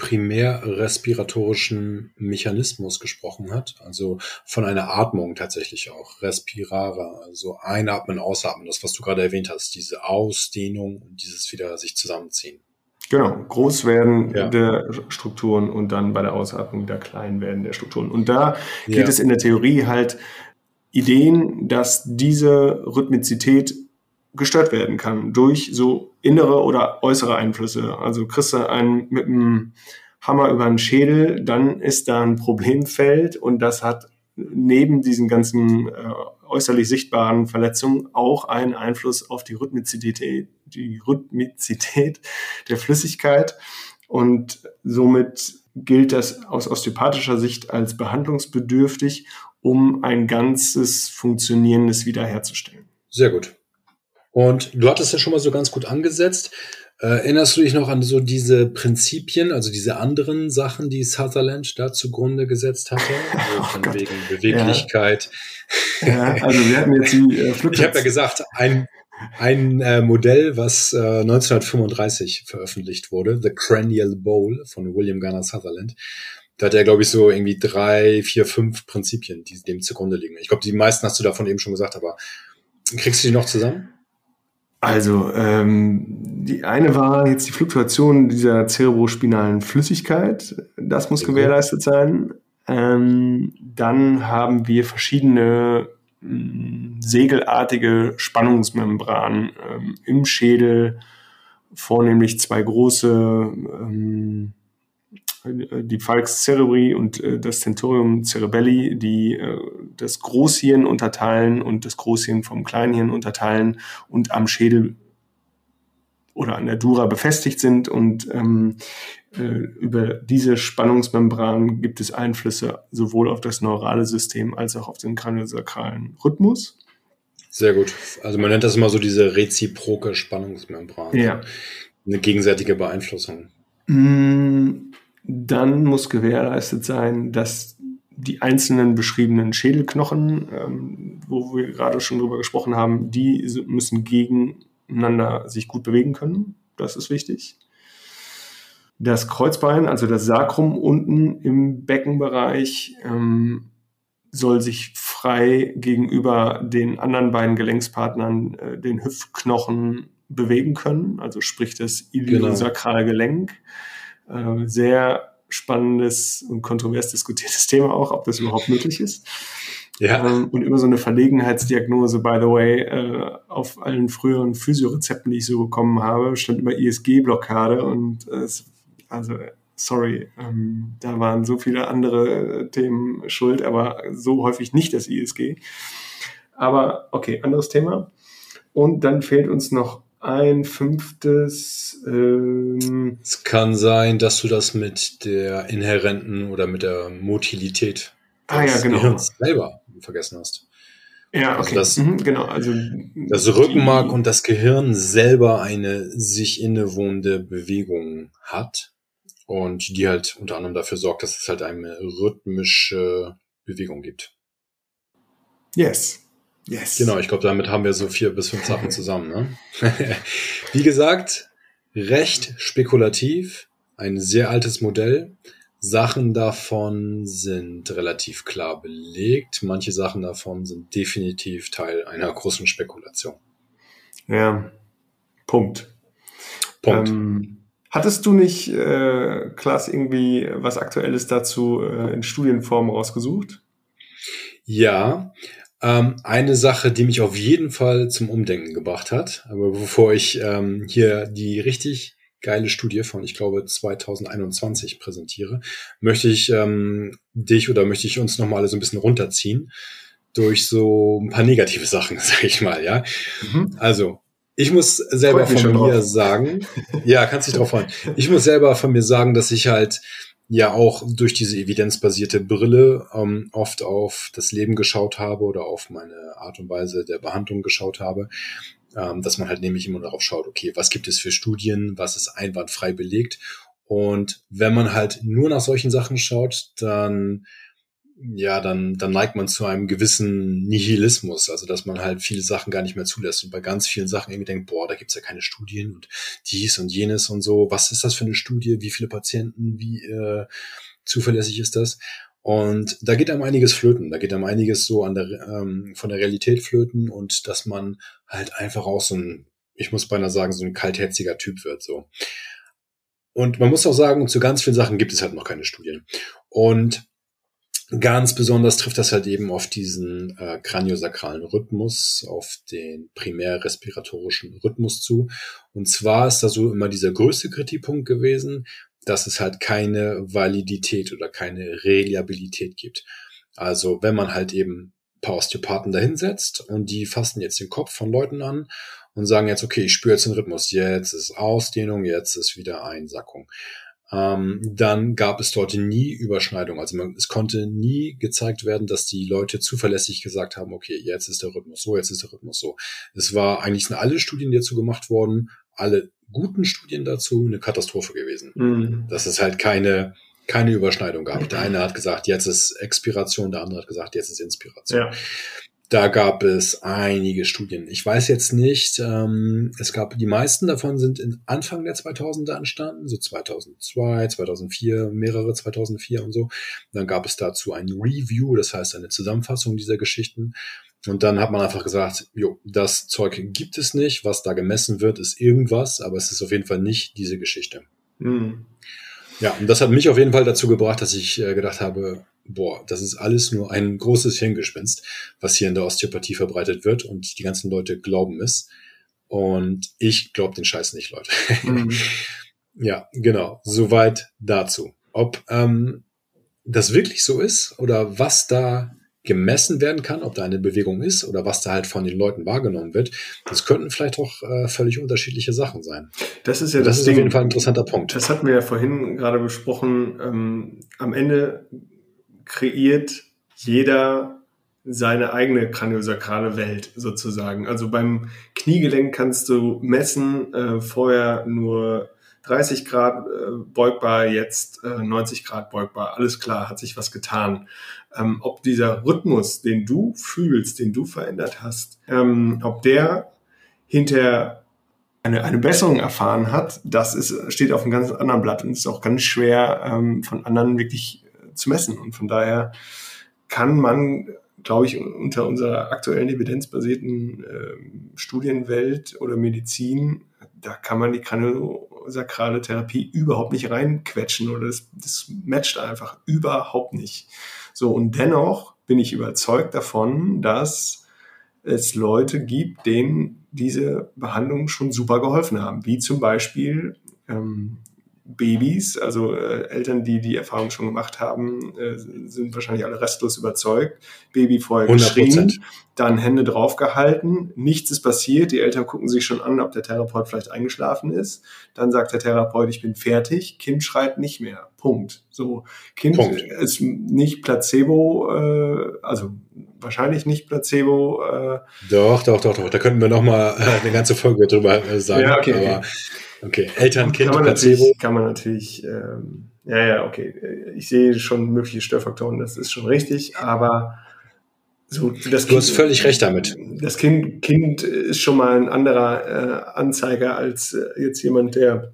primär-respiratorischen Mechanismus gesprochen hat, also von einer Atmung tatsächlich auch, respirare, also einatmen, ausatmen, das, was du gerade erwähnt hast, diese Ausdehnung und dieses wieder sich zusammenziehen. Genau, groß werden Ja. der Strukturen und dann bei der Ausatmung wieder klein werden der Strukturen. Und da geht Ja. es in der Theorie halt Ideen, dass diese Rhythmizität gestört werden kann durch so innere oder äußere Einflüsse. Also kriegst du einen mit einem Hammer über den Schädel, dann ist da ein Problemfeld und das hat neben diesen ganzen äh, äußerlich sichtbaren Verletzungen auch einen Einfluss auf die Rhythmizität, die Rhythmizität der Flüssigkeit und somit gilt das aus osteopathischer Sicht als behandlungsbedürftig, um ein ganzes Funktionierendes wiederherzustellen. Sehr gut. Und du hattest ja schon mal so ganz gut angesetzt. Äh, erinnerst du dich noch an so diese Prinzipien, also diese anderen Sachen, die Sutherland da zugrunde gesetzt hatte? Also von Oh wegen Beweglichkeit. Ja. ja, also wir hatten jetzt die äh, Flugplatz- Ich habe ja gesagt, ein, ein äh, Modell, was äh, neunzehnhundertfünfunddreißig veröffentlicht wurde, The Cranial Bowl von William Gunnar Sutherland. Da hat er, glaube ich, so irgendwie drei, vier, fünf Prinzipien, die dem zugrunde liegen. Ich glaube, die meisten hast du davon eben schon gesagt, aber kriegst du die noch zusammen? Also ähm, die eine war jetzt die Fluktuation dieser cerebrospinalen Flüssigkeit. Das muss Okay. gewährleistet sein. Ähm, dann haben wir verschiedene mh, segelartige Spannungsmembranen ähm, im Schädel, vornehmlich zwei große, ähm, die Falx cerebri und äh, das Tentorium cerebelli, die äh, das Großhirn unterteilen und das Großhirn vom Kleinhirn unterteilen und am Schädel oder an der Dura befestigt sind. Und ähm, äh, über diese Spannungsmembran gibt es Einflüsse sowohl auf das neurale System als auch auf den kraniosakralen Rhythmus. Sehr gut. Also man nennt das immer so diese reziproke Spannungsmembran. Ja. Eine gegenseitige Beeinflussung. Dann muss gewährleistet sein, dass die einzelnen beschriebenen Schädelknochen, ähm, wo wir gerade schon drüber gesprochen haben, die müssen gegeneinander sich gut bewegen können. Das ist wichtig. Das Kreuzbein, also das Sacrum unten im Beckenbereich, ähm, soll sich frei gegenüber den anderen beiden Gelenkspartnern, äh, den Hüftknochen, bewegen können. Also sprich das iliosakrale Gelenk. Äh, sehr spannendes und kontrovers diskutiertes Thema auch, ob das überhaupt möglich ist. Ja. Ähm, und immer so eine Verlegenheitsdiagnose, by the way, äh, auf allen früheren Physiorezepten, die ich so bekommen habe, stand immer I S G-Blockade und äh, also sorry, ähm, da waren so viele andere äh, Themen schuld, aber so häufig nicht das I S G. Aber okay, anderes Thema. Und dann fehlt uns noch ein fünftes. Ähm, es kann sein, dass du das mit der inhärenten oder mit der Motilität ah, des ja, genau. Gehirns selber vergessen hast. Ja, okay. Also das, mhm, genau. Also das Rückenmark und das Gehirn selber eine sich innewohnende Bewegung hat und die halt unter anderem dafür sorgt, dass es halt eine rhythmische Bewegung gibt. Yes. Yes. Genau, ich glaube, damit haben wir so vier bis fünf Sachen zusammen. Ne? Wie gesagt, recht spekulativ, ein sehr altes Modell. Sachen davon sind relativ klar belegt. Manche Sachen davon sind definitiv Teil einer großen Spekulation. Ja, Punkt. Punkt. Ähm, hattest du nicht, äh, Klaas, irgendwie was Aktuelles dazu äh, in Studienform rausgesucht? Ja, Ähm, eine Sache, die mich auf jeden Fall zum Umdenken gebracht hat, aber bevor ich ähm, hier die richtig geile Studie von, ich glaube, zwanzig einundzwanzig präsentiere, möchte ich ähm, dich oder möchte ich uns nochmal alle so ein bisschen runterziehen durch so ein paar negative Sachen, sag ich mal, ja. Mhm. Also, ich muss selber von mir drauf. sagen, ja, kannst dich drauf freuen. Ich muss selber von mir sagen, dass ich halt ja auch durch diese evidenzbasierte Brille ähm, oft auf das Leben geschaut habe oder auf meine Art und Weise der Behandlung geschaut habe, ähm, dass man halt nämlich immer darauf schaut, okay, was gibt es für Studien, was ist einwandfrei belegt, und wenn man halt nur nach solchen Sachen schaut, dann ja, dann, dann neigt man zu einem gewissen Nihilismus, also dass man halt viele Sachen gar nicht mehr zulässt und bei ganz vielen Sachen irgendwie denkt, boah, da gibt's ja keine Studien und dies und jenes und so. Was ist das für eine Studie? Wie viele Patienten? Wie äh, zuverlässig ist das? Und da geht einem einiges flöten. Da geht einem einiges so an der ähm, von der Realität flöten und dass man halt einfach auch so ein, ich muss beinahe sagen, so ein kaltherziger Typ wird, so. Und man muss auch sagen, zu ganz vielen Sachen gibt es halt noch keine Studien. Und ganz besonders trifft das halt eben auf diesen äh, kraniosakralen Rhythmus, auf den primär-respiratorischen Rhythmus zu. Und zwar ist da so immer dieser größte Kritikpunkt gewesen, dass es halt keine Validität oder keine Reliabilität gibt. Also wenn man halt eben ein paar Osteopathen dahinsetzt und die fassen jetzt den Kopf von Leuten an und sagen jetzt, okay, ich spüre jetzt den Rhythmus, jetzt ist Ausdehnung, jetzt ist wieder Einsackung. Ähm, dann gab es dort nie Überschneidung. Also man, es konnte nie gezeigt werden, dass die Leute zuverlässig gesagt haben, okay, jetzt ist der Rhythmus so, jetzt ist der Rhythmus so. Es war eigentlich, sind alle Studien, die dazu gemacht wurden, alle guten Studien dazu, eine Katastrophe gewesen. Mhm. Dass es halt keine, keine Überschneidung gab. Der eine hat gesagt, jetzt ist Expiration, der andere hat gesagt, jetzt ist Inspiration. Ja. Da gab es einige Studien. Ich weiß jetzt nicht, ähm, es gab, die meisten davon sind in Anfang der zweitausender entstanden, so zweitausendzwei, zweitausendvier, mehrere zweitausendvier und so. Dann gab es dazu ein Review, das heißt eine Zusammenfassung dieser Geschichten. Und dann hat man einfach gesagt, jo, das Zeug gibt es nicht, was da gemessen wird, ist irgendwas, aber es ist auf jeden Fall nicht diese Geschichte. Mhm. Ja, und das hat mich auf jeden Fall dazu gebracht, dass ich äh, gedacht habe, boah, das ist alles nur ein großes Hirngespinst, was hier in der Osteopathie verbreitet wird und die ganzen Leute glauben es. Und ich glaube den Scheiß nicht, Leute. Mhm. Ja, genau. Soweit dazu. Ob ähm, das wirklich so ist oder was da gemessen werden kann, ob da eine Bewegung ist oder was da halt von den Leuten wahrgenommen wird, das könnten vielleicht auch äh, völlig unterschiedliche Sachen sein. Das ist ja das, das ist Ding, auf jeden Fall ein interessanter Punkt. Das hatten wir ja vorhin gerade besprochen. Ähm, am Ende kreiert jeder seine eigene kraniosakrale Welt sozusagen. Also beim Kniegelenk kannst du messen, äh, vorher nur dreißig Grad äh, beugbar, jetzt äh, neunzig Grad beugbar. Alles klar, hat sich was getan. Ähm, ob dieser Rhythmus, den du fühlst, den du verändert hast, ähm, ob der hinter eine, eine Besserung erfahren hat, das ist, steht auf einem ganz anderen Blatt und ist auch ganz schwer ähm, von anderen wirklich äh, zu messen. Und von daher kann man, glaube ich, unter unserer aktuellen evidenzbasierten äh, Studienwelt oder Medizin, da kann man die kraniosakrale Therapie überhaupt nicht reinquetschen oder das, das matcht einfach überhaupt nicht. So, und dennoch bin ich überzeugt davon, dass es Leute gibt, denen diese Behandlungen schon super geholfen haben, wie zum Beispiel ähm, Babys, also äh, Eltern, die die Erfahrung schon gemacht haben, äh, sind wahrscheinlich alle restlos überzeugt. Baby vorher geschrien, dann Hände draufgehalten, nichts ist passiert, die Eltern gucken sich schon an, ob der Therapeut vielleicht eingeschlafen ist. Dann sagt der Therapeut, ich bin fertig, Kind schreit nicht mehr. Punkt. So, Kind Punkt. Ist nicht Placebo, äh, also wahrscheinlich nicht Placebo. Äh, doch, doch, doch, doch. Da könnten wir nochmal äh, eine ganze Folge drüber äh, sagen. Ja, okay, aber, okay. Eltern, Kind, kann Placebo. Kann man natürlich, ähm, ja, ja, okay. Ich sehe schon mögliche Störfaktoren, das ist schon richtig, aber so, das du Kind, hast völlig recht damit. Das Kind, Kind ist schon mal ein anderer äh, Anzeiger als äh, jetzt jemand, der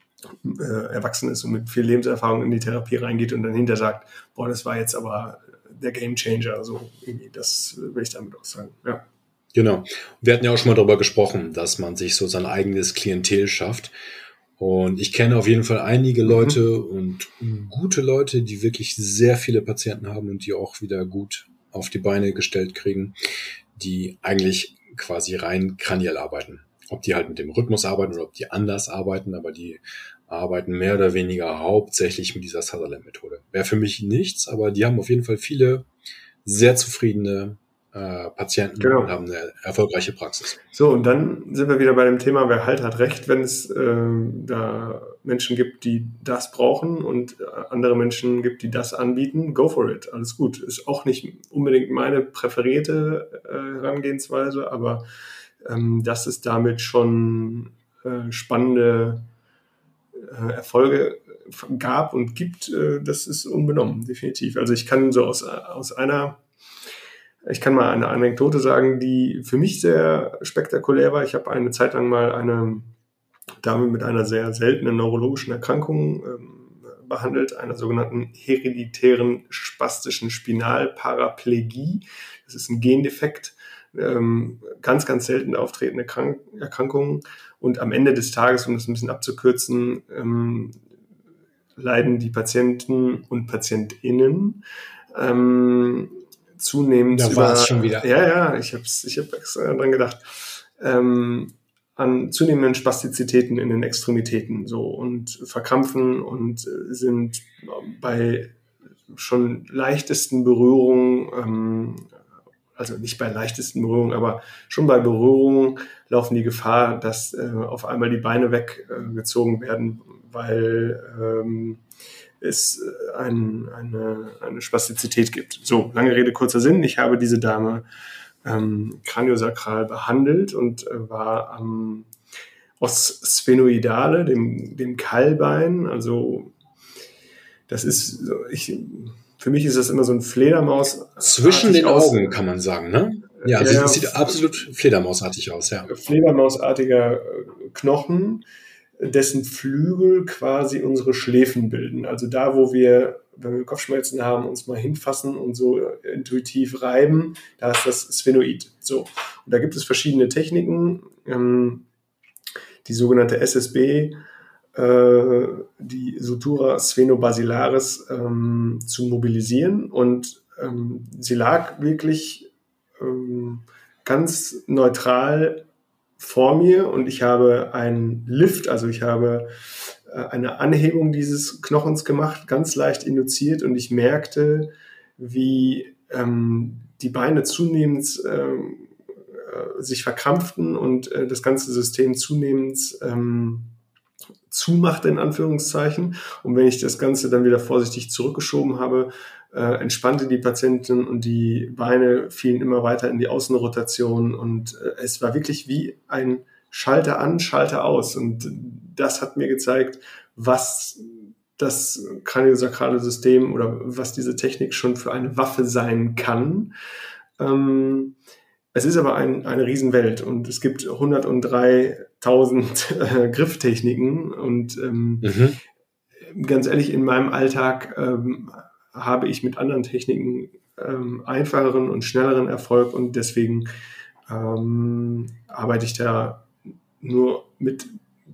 äh, erwachsen ist und mit viel Lebenserfahrung in die Therapie reingeht und dann hinterher sagt, boah, das war jetzt aber der Gamechanger. So, irgendwie, das will ich damit auch sagen. Ja. Genau. Wir hatten ja auch schon mal darüber gesprochen, dass man sich so sein eigenes Klientel schafft. Und ich kenne auf jeden Fall einige Leute mhm. und gute Leute, die wirklich sehr viele Patienten haben und die auch wieder gut auf die Beine gestellt kriegen, die eigentlich quasi rein kraniell arbeiten. Ob die halt mit dem Rhythmus arbeiten oder ob die anders arbeiten, aber die arbeiten mehr oder weniger hauptsächlich mit dieser Sutherland-Methode. Wäre für mich nichts, aber die haben auf jeden Fall viele sehr zufriedene äh, Patienten Genau. und haben eine erfolgreiche Praxis. So, und dann sind wir wieder bei dem Thema, wer halt hat recht, wenn es äh, da Menschen gibt, die das brauchen und andere Menschen gibt, die das anbieten. Go for it, alles gut. Ist auch nicht unbedingt meine präferierte äh, Herangehensweise, aber ähm, dass es damit schon äh, spannende äh, Erfolge gab und gibt, äh, das ist unbenommen, definitiv. Also ich kann so aus, aus einer Ich kann mal eine Anekdote sagen, die für mich sehr spektakulär war. Ich habe eine Zeit lang mal eine Dame mit einer sehr seltenen neurologischen Erkrankung ähm, behandelt, einer sogenannten hereditären spastischen Spinalparaplegie. Das ist ein Gendefekt, ähm, ganz, ganz selten auftretende Krank- Erkrankungen. Und am Ende des Tages, um das ein bisschen abzukürzen, ähm, leiden die Patienten und PatientInnen ähm, zunehmend Da war es schon wieder. Ja, ja, ich habe ich hab extra dran gedacht. Ähm, an zunehmenden Spastizitäten in den Extremitäten so und verkrampfen und äh, sind bei schon leichtesten Berührungen, ähm, also nicht bei leichtesten Berührungen, aber schon bei Berührungen laufen die Gefahr, dass äh, auf einmal die Beine weggezogen äh, werden, weil ähm, es ein, eine, eine Spastizität gibt. So, lange Rede, kurzer Sinn. Ich habe diese Dame ähm, kraniosakral behandelt und äh, war am Os-Sphenoidale, dem, dem Keilbein. Also das ist, ich, für mich ist das immer so ein Fledermaus. Zwischen den aus. Augen kann man sagen, ne? Ja, ja, sieht, sieht absolut Fledermausartig aus, ja. Fledermausartiger Knochen, dessen Flügel quasi unsere Schläfen bilden. Also da, wo wir, wenn wir Kopfschmerzen haben, uns mal hinfassen und so intuitiv reiben, da ist das Sphenoid. So. Und da gibt es verschiedene Techniken, ähm, die sogenannte S S B, äh, die Sutura Sphenobasilaris ähm, zu mobilisieren. Und ähm, sie lag wirklich ähm, ganz neutral vor mir und ich habe einen Lift, also ich habe äh, eine Anhebung dieses Knochens gemacht, ganz leicht induziert und ich merkte, wie ähm, die Beine zunehmend ähm, äh, sich verkrampften und äh, das ganze System zunehmend ähm, zumachte, in Anführungszeichen. Und wenn ich das Ganze dann wieder vorsichtig zurückgeschoben habe, äh, entspannte die Patientin und die Beine fielen immer weiter in die Außenrotation und äh, es war wirklich wie ein Schalter an, Schalter aus. Und das hat mir gezeigt, was das kraniosakrale System oder was diese Technik schon für eine Waffe sein kann. Ähm, Es ist aber ein, eine Riesenwelt und es gibt hundertdreitausend äh, Grifftechniken und ähm, mhm. ganz ehrlich, in meinem Alltag ähm, habe ich mit anderen Techniken ähm, einfacheren und schnelleren Erfolg und deswegen ähm, arbeite ich da nur mit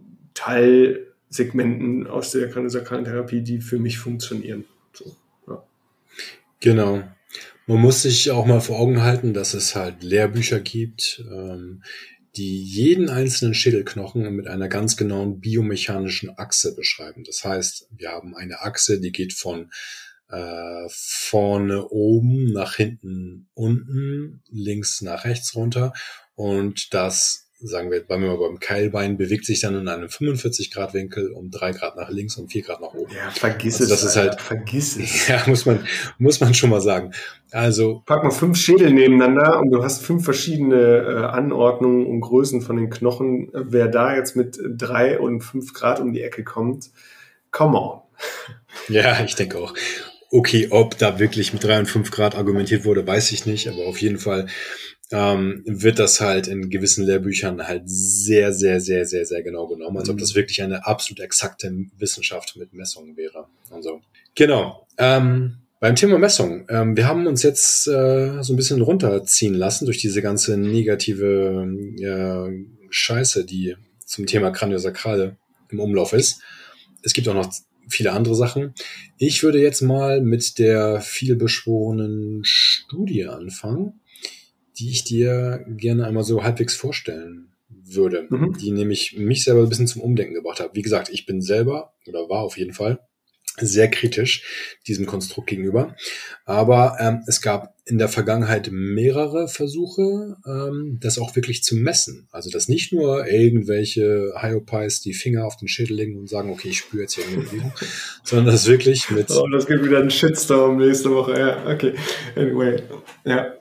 Teilsegmenten aus der kraniosakralen Therapie, die für mich funktionieren. So, ja. Genau. Man muss sich auch mal vor Augen halten, dass es halt Lehrbücher gibt, ähm, die jeden einzelnen Schädelknochen mit einer ganz genauen biomechanischen Achse beschreiben. Das heißt, wir haben eine Achse, die geht von äh, vorne oben nach hinten unten, links nach rechts runter und das, sagen wir, bei mir beim Keilbein, bewegt sich dann in einem fünfundvierzig Grad Winkel um drei Grad nach links und vier Grad nach oben. Ja, vergiss also es. Das ist Alter, halt, vergiss es. Ja, muss man, muss man schon mal sagen. Also. Pack mal fünf Schädel nebeneinander und du hast fünf verschiedene äh, Anordnungen und Größen von den Knochen. Wer da jetzt mit drei und fünf Grad um die Ecke kommt, come on. Ja, ich denke auch. Okay, ob da wirklich mit drei und fünf Grad argumentiert wurde, weiß ich nicht, aber auf jeden Fall ähm, wird das halt in gewissen Lehrbüchern halt sehr, sehr, sehr, sehr, sehr genau genommen, als ob das wirklich eine absolut exakte Wissenschaft mit Messungen wäre. Also, genau. Ähm, beim Thema Messung, ähm, wir haben uns jetzt äh, so ein bisschen runterziehen lassen durch diese ganze negative äh, Scheiße, die zum Thema Kraniosakrale im Umlauf ist. Es gibt auch noch viele andere Sachen. Ich würde jetzt mal mit der vielbeschworenen Studie anfangen, die ich dir gerne einmal so halbwegs vorstellen würde, mhm. die nämlich mich selber ein bisschen zum Umdenken gebracht hat. Wie gesagt, ich bin selber, oder war auf jeden Fall, sehr kritisch diesem Konstrukt gegenüber. Aber ähm, es gab in der Vergangenheit mehrere Versuche, ähm, das auch wirklich zu messen. Also dass nicht nur irgendwelche Hyopies die Finger auf den Schädel legen und sagen, okay, ich spüre jetzt hier eine Bewegung, sondern das wirklich mit... Oh, das gibt wieder einen Shitstorm nächste Woche. Ja, okay. Anyway, ja.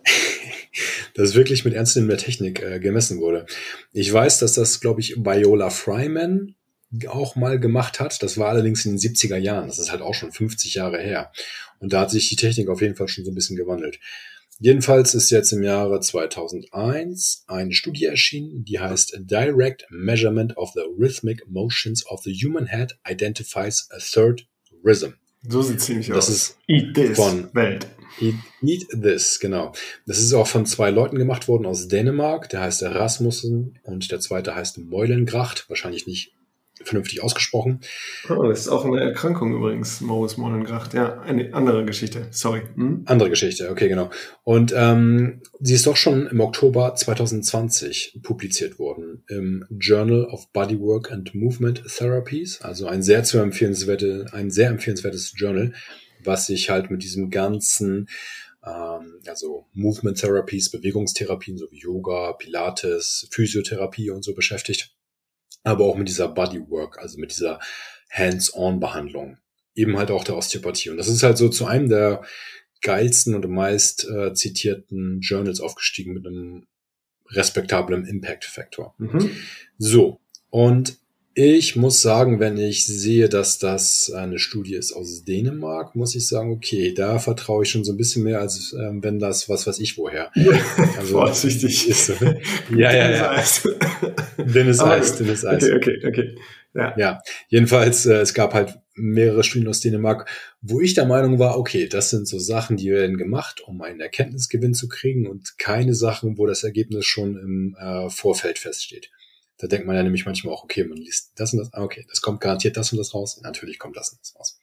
Das wirklich mit ernstnehmender Technik äh, gemessen wurde. Ich weiß, dass das, glaube ich, Viola Fryman auch mal gemacht hat. Das war allerdings in den siebziger Jahren. Das ist halt auch schon fünfzig Jahre her. Und da hat sich die Technik auf jeden Fall schon so ein bisschen gewandelt. Jedenfalls ist jetzt im Jahre zweitausendeins eine Studie erschienen, die heißt Direct Measurement of the Rhythmic Motions of the Human Head Identifies a Third Rhythm. So sieht es ziemlich das aus. Das ist Eat This von Welt. Eat, Eat This, genau. Das ist auch von zwei Leuten gemacht worden aus Dänemark. Der heißt Rasmussen und der zweite heißt Meulengracht. Wahrscheinlich nicht vernünftig ausgesprochen. Oh, das ist auch eine Erkrankung übrigens, Moritz Meulengracht. Ja, eine andere Geschichte. Sorry. Hm? Andere Geschichte, okay, genau. Und ähm, sie ist doch schon im Oktober zweitausendzwanzig publiziert worden im Journal of Bodywork and Movement Therapies. Also ein sehr zu empfehlenswerte, ein sehr empfehlenswertes Journal, was sich halt mit diesem ganzen ähm, also Movement Therapies, Bewegungstherapien, so wie Yoga, Pilates, Physiotherapie und so beschäftigt. Aber auch mit dieser Bodywork, also mit dieser Hands-on-Behandlung, eben halt auch der Osteopathie. Und das ist halt so zu einem der geilsten und meist äh, zitierten Journals aufgestiegen mit einem respektablen Impact-Faktor. Mhm. So, und ich muss sagen, wenn ich sehe, dass das eine Studie ist aus Dänemark, muss ich sagen, okay, da vertraue ich schon so ein bisschen mehr, als ähm, wenn das was weiß ich woher. Also, vorsichtig. Ist, ja, ja, ja. Dünnes Eis, dünnes Eis. Okay, okay, okay. Ja, ja. Jedenfalls, äh, es gab halt mehrere Studien aus Dänemark, wo ich der Meinung war, okay, das sind so Sachen, die werden gemacht, um einen Erkenntnisgewinn zu kriegen und keine Sachen, wo das Ergebnis schon im äh, Vorfeld feststeht. Da denkt man ja nämlich manchmal auch, okay, man liest das und das, okay, das kommt garantiert das und das raus. Natürlich kommt das und das raus.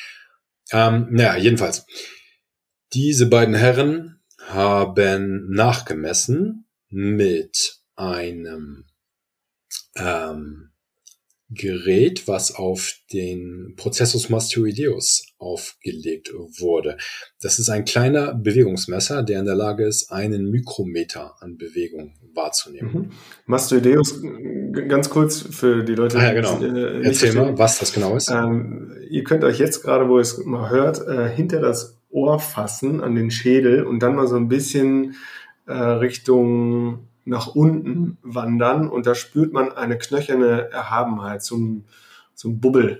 Ähm, naja, jedenfalls. Diese beiden Herren haben nachgemessen mit einem ähm, Gerät, was auf den Processus mastoideus aufgelegt wurde. Das ist ein kleiner Bewegungsmesser, der in der Lage ist, einen Mikrometer an Bewegung wahrzunehmen. Mhm. Mastoideus, ganz kurz für die Leute, ah, ja, genau. die äh, Erzähl mal, was das genau ist. Ähm, ihr könnt euch jetzt gerade, wo ihr es mal hört, äh, hinter das Ohr fassen, an den Schädel und dann mal so ein bisschen äh, Richtung nach unten wandern und da spürt man eine knöcherne Erhabenheit, so ein, so ein Bubbel.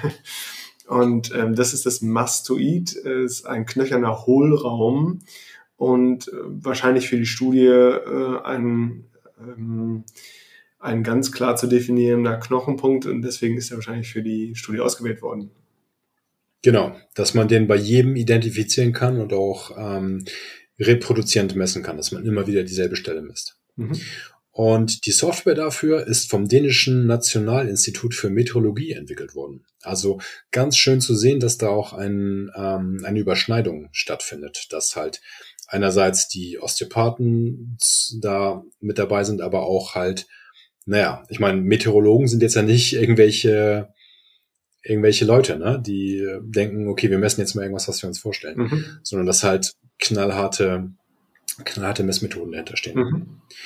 Und ähm, das ist das Mastoid, ist ein knöcherner Hohlraum und äh, wahrscheinlich für die Studie äh, ein, ähm, ein ganz klar zu definierender Knochenpunkt und deswegen ist er wahrscheinlich für die Studie ausgewählt worden. Genau, dass man den bei jedem identifizieren kann und auch ähm, reproduzierend messen kann, dass man immer wieder dieselbe Stelle misst. Mhm. Und die Software dafür ist vom dänischen Nationalinstitut für Meteorologie entwickelt worden. Also ganz schön zu sehen, dass da auch ein, ähm, eine Überschneidung stattfindet, dass halt einerseits die Osteopathen da mit dabei sind, aber auch halt, naja, ich meine, Meteorologen sind jetzt ja nicht irgendwelche irgendwelche Leute, ne, die denken, okay, wir messen jetzt mal irgendwas, was wir uns vorstellen, mhm. sondern dass halt knallharte knallharte Messmethoden dahinter stehen. Mhm.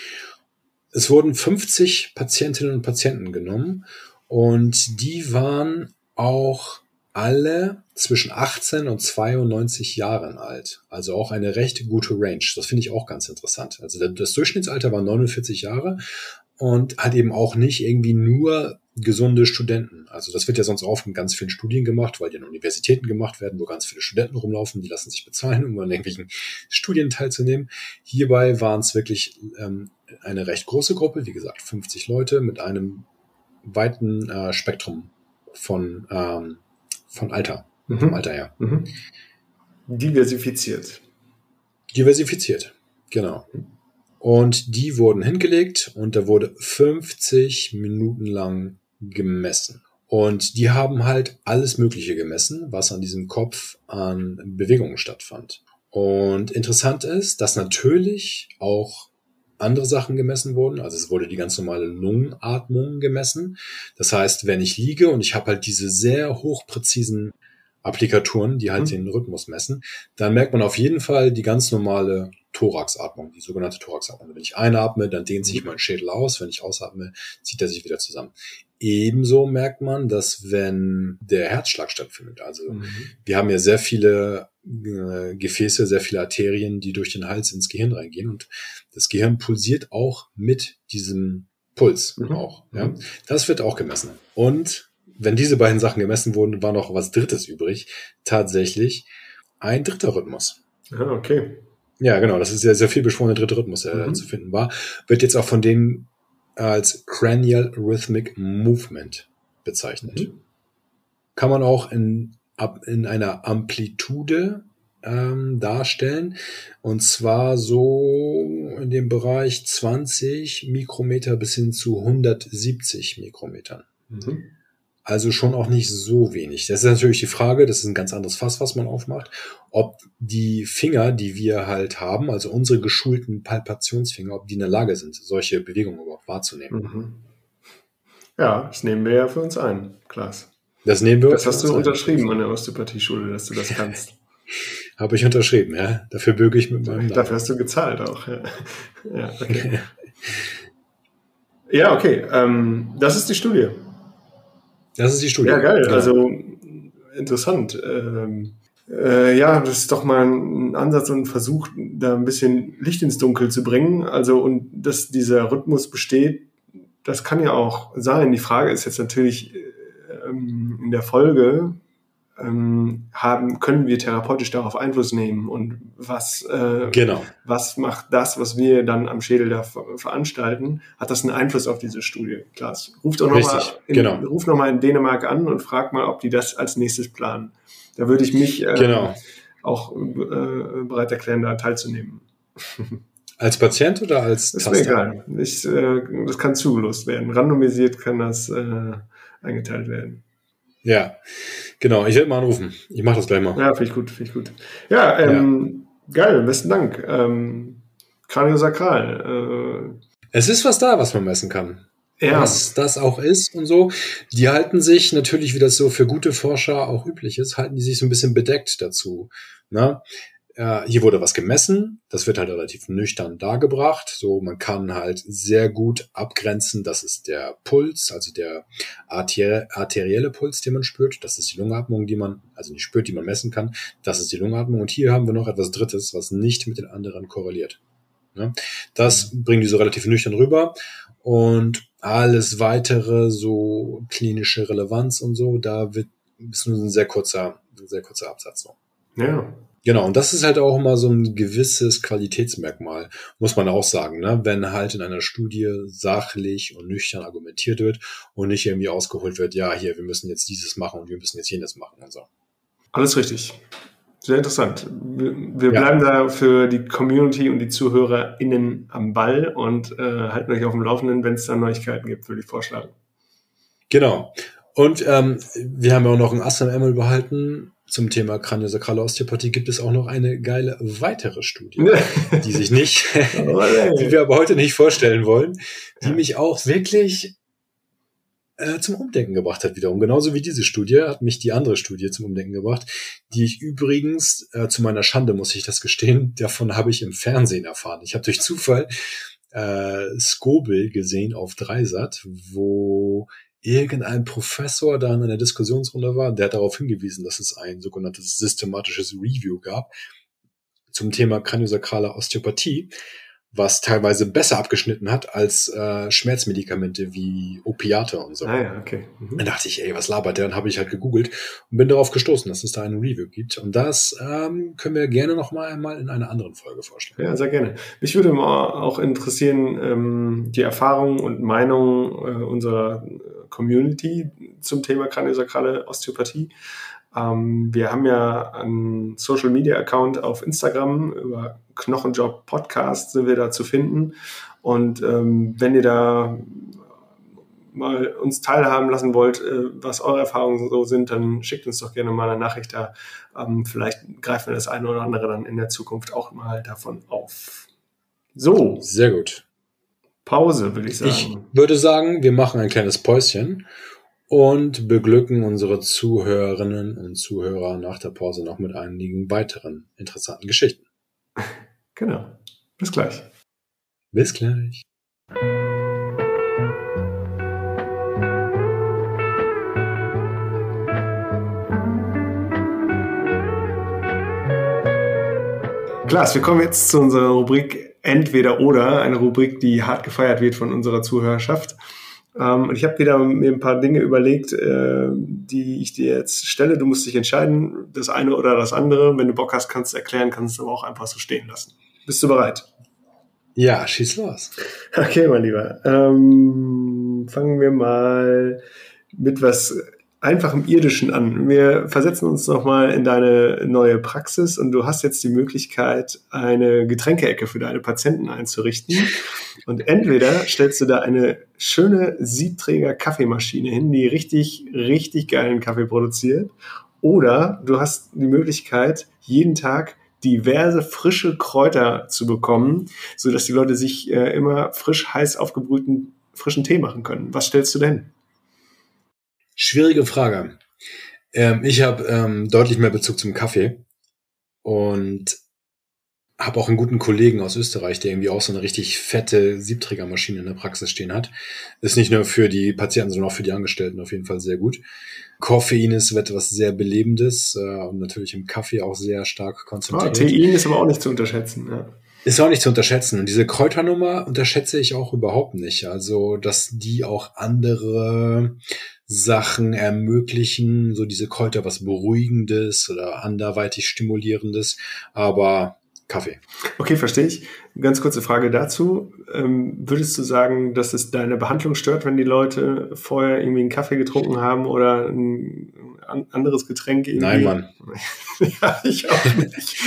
Es wurden fünfzig Patientinnen und Patienten genommen und die waren auch alle zwischen achtzehn und zweiundneunzig Jahren alt. Also auch eine recht gute Range. Das finde ich auch ganz interessant. Also das Durchschnittsalter war neunundvierzig Jahre und hat eben auch nicht irgendwie nur gesunde Studenten. Also das wird ja sonst auch in ganz vielen Studien gemacht, weil die an Universitäten gemacht werden, wo ganz viele Studenten rumlaufen, die lassen sich bezahlen, um an irgendwelchen Studien teilzunehmen. Hierbei waren es wirklich ähm, eine recht große Gruppe, wie gesagt, fünfzig Leute mit einem weiten äh, Spektrum von, ähm, von Alter, mhm. vom Alter her. Mhm. Diversifiziert. Diversifiziert, genau. Und die wurden hingelegt und da wurde fünfzig Minuten lang gemessen. Und die haben halt alles Mögliche gemessen, was an diesem Kopf an Bewegungen stattfand. Und interessant ist, dass natürlich auch andere Sachen gemessen wurden. Also es wurde die ganz normale Lungenatmung gemessen. Das heißt, wenn ich liege und ich habe halt diese sehr hochpräzisen Applikaturen, die halt mhm. den Rhythmus messen, dann merkt man auf jeden Fall die ganz normale Thoraxatmung, die sogenannte Thoraxatmung. Wenn ich einatme, dann dehnt sich mein Schädel aus. Wenn ich ausatme, zieht er sich wieder zusammen. Ebenso merkt man, dass wenn der Herzschlag stattfindet, also mhm. wir haben ja sehr viele äh, Gefäße, sehr viele Arterien, die durch den Hals ins Gehirn reingehen und das Gehirn pulsiert auch mit diesem Puls mhm. auch. Ja? Das wird auch gemessen. Und wenn diese beiden Sachen gemessen wurden, war noch was Drittes übrig. Tatsächlich ein dritter Rhythmus. Ah, okay. Ja, genau. Das ist ja sehr viel beschworene dritte Rhythmus, der mhm. zu finden war. Wird jetzt auch von denen als Cranial Rhythmic Movement bezeichnet. Mhm. Kann man auch in, in einer Amplitude ähm, darstellen. Und zwar so in dem Bereich zwanzig Mikrometer bis hin zu hundertsiebzig Mikrometern. Mhm. Also schon auch nicht so wenig. Das ist natürlich die Frage, das ist ein ganz anderes Fass, was man aufmacht, ob die Finger, die wir halt haben, also unsere geschulten Palpationsfinger, ob die in der Lage sind, solche Bewegungen überhaupt wahrzunehmen. Mhm. Ja, das nehmen wir ja für uns ein, Klaas. Das nehmen wir. Das hast du unterschrieben an der Osteopathie-Schule, dass du das kannst. Habe ich unterschrieben, ja. Dafür bürge ich mit meinem Namen. Dafür hast du gezahlt auch, ja. Ja, okay. Ja, okay. Ähm, das ist die Studie. Das ist die Studie. Ja, geil. Genau. Also interessant. Ähm, äh, ja, das ist doch mal ein Ansatz und ein Versuch, da ein bisschen Licht ins Dunkel zu bringen. Also und dass dieser Rhythmus besteht, das kann ja auch sein. Die Frage ist jetzt natürlich ähm, in der Folge, ähm, haben, können wir therapeutisch darauf Einfluss nehmen und was, äh, genau. was macht das, was wir dann am Schädel da ver- veranstalten, hat das einen Einfluss auf diese Studie? Klaas, ruft doch nochmal genau. ruf noch mal in Dänemark an und frag mal, ob die das als nächstes planen. Da würde ich mich äh, genau. auch äh, bereit erklären, da teilzunehmen. Als Patient oder als Taster? Ist mir egal. Ich, äh, das kann zugelost werden. Randomisiert kann das äh, eingeteilt werden. Ja, genau. Ich werde mal anrufen. Ich mache das gleich mal. Ja, finde ich gut, finde ich gut. Ja, ähm, ja. geil, besten Dank. Ähm, Kraniosakral. Äh, es ist was da, was man messen kann. Ja. Was das auch ist und so. Die halten sich natürlich, wie das so für gute Forscher auch üblich ist, halten die sich so ein bisschen bedeckt dazu. Na? Äh, hier wurde was gemessen, das wird halt relativ nüchtern dargebracht. So, man kann halt sehr gut abgrenzen, das ist der Puls, also der arter- arterielle Puls, den man spürt. Das ist die Lungenatmung, die man, also nicht spürt, die man messen kann. Das ist die Lungenatmung. Und hier haben wir noch etwas Drittes, was nicht mit den anderen korreliert. Ja? Das mhm. bringen die so relativ nüchtern rüber. Und alles weitere, so klinische Relevanz und so, da wird, ist nur ein sehr kurzer, ein sehr kurzer Absatz so. Ja. Genau, und das ist halt auch immer so ein gewisses Qualitätsmerkmal, muss man auch sagen, ne? Wenn halt in einer Studie sachlich und nüchtern argumentiert wird und nicht irgendwie ausgeholt wird, ja, hier, wir müssen jetzt dieses machen und wir müssen jetzt jenes machen und so. Alles richtig. Sehr interessant. Wir bleiben ja. da für die Community und die ZuhörerInnen am Ball und äh, halten euch auf dem Laufenden, wenn es da Neuigkeiten gibt, würde ich vorschlagen. Genau. Und ähm, wir haben ja auch noch ein Ass am Ärmel behalten. Zum Thema kraniosakrale Osteopathie gibt es auch noch eine geile weitere Studie, die sich nicht, die wir aber heute nicht vorstellen wollen, die ja. mich auch wirklich äh, zum Umdenken gebracht hat wiederum. Genauso wie diese Studie hat mich die andere Studie zum Umdenken gebracht, die ich übrigens, äh, zu meiner Schande muss ich das gestehen, davon habe ich im Fernsehen erfahren. Ich habe durch Zufall äh, Skobel gesehen auf Dreisat, wo irgendein Professor da in einer Diskussionsrunde war, der hat darauf hingewiesen, dass es ein sogenanntes systematisches Review gab zum Thema kraniosakrale Osteopathie, was teilweise besser abgeschnitten hat als äh, Schmerzmedikamente wie Opiate und so. Ah ja, okay. Mhm. Dann dachte ich, ey, was labert der? Dann habe ich halt gegoogelt und bin darauf gestoßen, dass es da ein Review gibt. Und das ähm, können wir gerne noch mal einmal in einer anderen Folge vorstellen. Ja, sehr gerne. Mich würde mal auch interessieren, ähm, die Erfahrungen und Meinungen äh, unserer Community zum Thema kraniosakrale Osteopathie. Ähm, wir haben ja einen Social-Media-Account auf Instagram, über Knochenjob Podcast sind wir da zu finden. Und ähm, wenn ihr da mal uns teilhaben lassen wollt, äh, was eure Erfahrungen so sind, dann schickt uns doch gerne mal eine Nachricht da. Ähm, vielleicht greifen wir das eine oder andere dann in der Zukunft auch mal davon auf. So. Sehr gut. Pause, würde ich sagen. Ich würde sagen, wir machen ein kleines Päuschen und beglücken unsere Zuhörerinnen und Zuhörer nach der Pause noch mit einigen weiteren interessanten Geschichten. Genau. Bis gleich. Bis gleich. Klaas, wir kommen jetzt zu unserer Rubrik Entweder oder, eine Rubrik, die hart gefeiert wird von unserer Zuhörerschaft. Ähm, und ich habe wieder mir ein paar Dinge überlegt, äh, die ich dir jetzt stelle. Du musst dich entscheiden, das eine oder das andere. Wenn du Bock hast, kannst du erklären, kannst du aber auch einfach so stehen lassen. Bist du bereit? Ja, schieß los. Okay, mein Lieber. Ähm, fangen wir mal mit was einfachem Irdischen an. Wir versetzen uns nochmal in deine neue Praxis und du hast jetzt die Möglichkeit, eine Getränkeecke für deine Patienten einzurichten. Und entweder stellst du da eine schöne Siebträger-Kaffeemaschine hin, die richtig, richtig geilen Kaffee produziert. Oder du hast die Möglichkeit, jeden Tag diverse frische Kräuter zu bekommen, sodass die Leute sich äh, immer frisch, heiß aufgebrühten, frischen Tee machen können. Was stellst du denn? Schwierige Frage. Ähm, ich habe ähm, deutlich mehr Bezug zum Kaffee und habe auch einen guten Kollegen aus Österreich, der irgendwie auch so eine richtig fette Siebträgermaschine in der Praxis stehen hat. Ist nicht nur für die Patienten, sondern auch für die Angestellten auf jeden Fall sehr gut. Koffein ist etwas sehr Belebendes äh, und natürlich im Kaffee auch sehr stark konzentriert. Oh, Tein ist aber auch nicht zu unterschätzen. Ja. Ist auch nicht zu unterschätzen. Und diese Kräuternummer unterschätze ich auch überhaupt nicht. Also, dass die auch andere Sachen ermöglichen, so diese Kräuter, was Beruhigendes oder anderweitig Stimulierendes, aber Kaffee. Okay, verstehe ich. Ganz kurze Frage dazu. Ähm, würdest du sagen, dass es deine Behandlung stört, wenn die Leute vorher irgendwie einen Kaffee getrunken haben oder ein an, anderes Getränk? Irgendwie? Nein, Mann. Ja, ich auch nicht.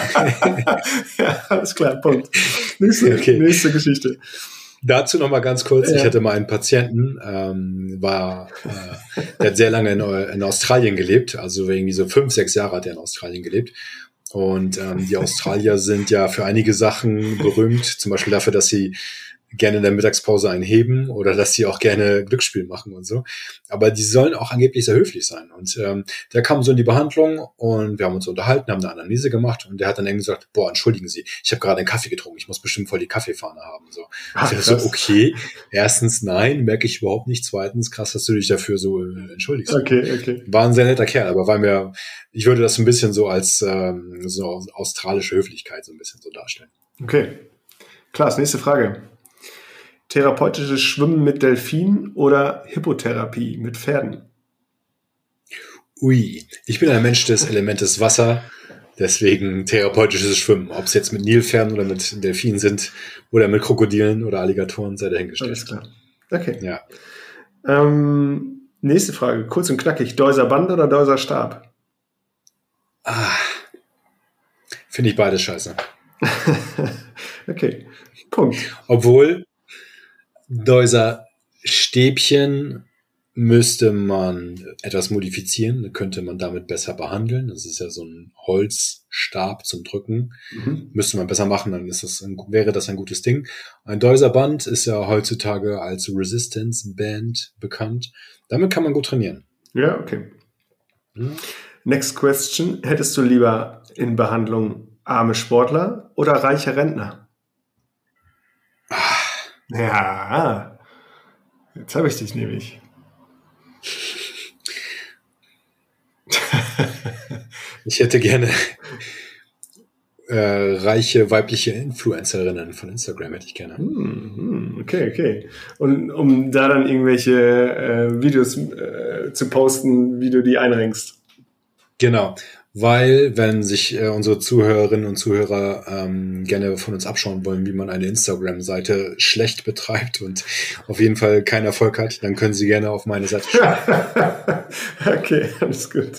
Ja, alles klar, Punkt. Nächste, okay. nächste Geschichte. Dazu noch mal ganz kurz. Ja. Ich hatte mal einen Patienten, ähm, war, äh, der hat sehr lange in, in Australien gelebt, also irgendwie so fünf, sechs Jahre hat er in Australien gelebt. Und ähm, die Australier sind ja für einige Sachen berühmt, zum Beispiel dafür, dass sie gerne in der Mittagspause einen heben oder dass sie auch gerne Glücksspiel machen und so. Aber die sollen auch angeblich sehr höflich sein. Und ähm, der kam so in die Behandlung und wir haben uns unterhalten, haben eine Analyse gemacht und der hat dann irgendwie gesagt, boah, entschuldigen Sie, ich habe gerade einen Kaffee getrunken, ich muss bestimmt voll die Kaffeefahne haben. So. Ach, ich dachte so, okay, erstens nein, merke ich überhaupt nicht. Zweitens, krass, dass du dich dafür so äh, entschuldigst. Okay, okay. War ein sehr netter Kerl, aber war mir, ich würde das ein bisschen so als ähm, so australische Höflichkeit so ein bisschen so darstellen. Okay. Klaas, nächste Frage. Therapeutisches Schwimmen mit Delfinen oder Hippotherapie mit Pferden? Ui, ich bin ein Mensch des Elementes Wasser, deswegen therapeutisches Schwimmen. Ob es jetzt mit Nilpferden oder mit Delfinen sind oder mit Krokodilen oder Alligatoren, sei dahingestellt. Alles klar. Okay. Ja. Ähm, nächste Frage, kurz und knackig. Deuser Band oder Deuser Stab? Ah, finde ich beides scheiße. Okay, Punkt. Obwohl Deuser Stäbchen müsste man etwas modifizieren, da könnte man damit besser behandeln. Das ist ja so ein Holzstab zum Drücken. Mhm. Müsste man besser machen, dann ist das ein, wäre das ein gutes Ding. Ein Deuserband ist ja heutzutage als Resistance Band bekannt. Damit kann man gut trainieren. Ja, okay. Mhm. Next question. Hättest du lieber in Behandlung arme Sportler oder reiche Rentner? Ja, jetzt habe ich dich nämlich. Ich hätte gerne äh, reiche weibliche Influencerinnen von Instagram, hätte ich gerne. Okay, okay. Und um da dann irgendwelche äh, Videos äh, zu posten, wie du die einrenkst. Genau. Weil, wenn sich äh, unsere Zuhörerinnen und Zuhörer ähm, gerne von uns abschauen wollen, wie man eine Instagram-Seite schlecht betreibt und auf jeden Fall keinen Erfolg hat, dann können sie gerne auf meine Seite schauen. Okay, alles gut.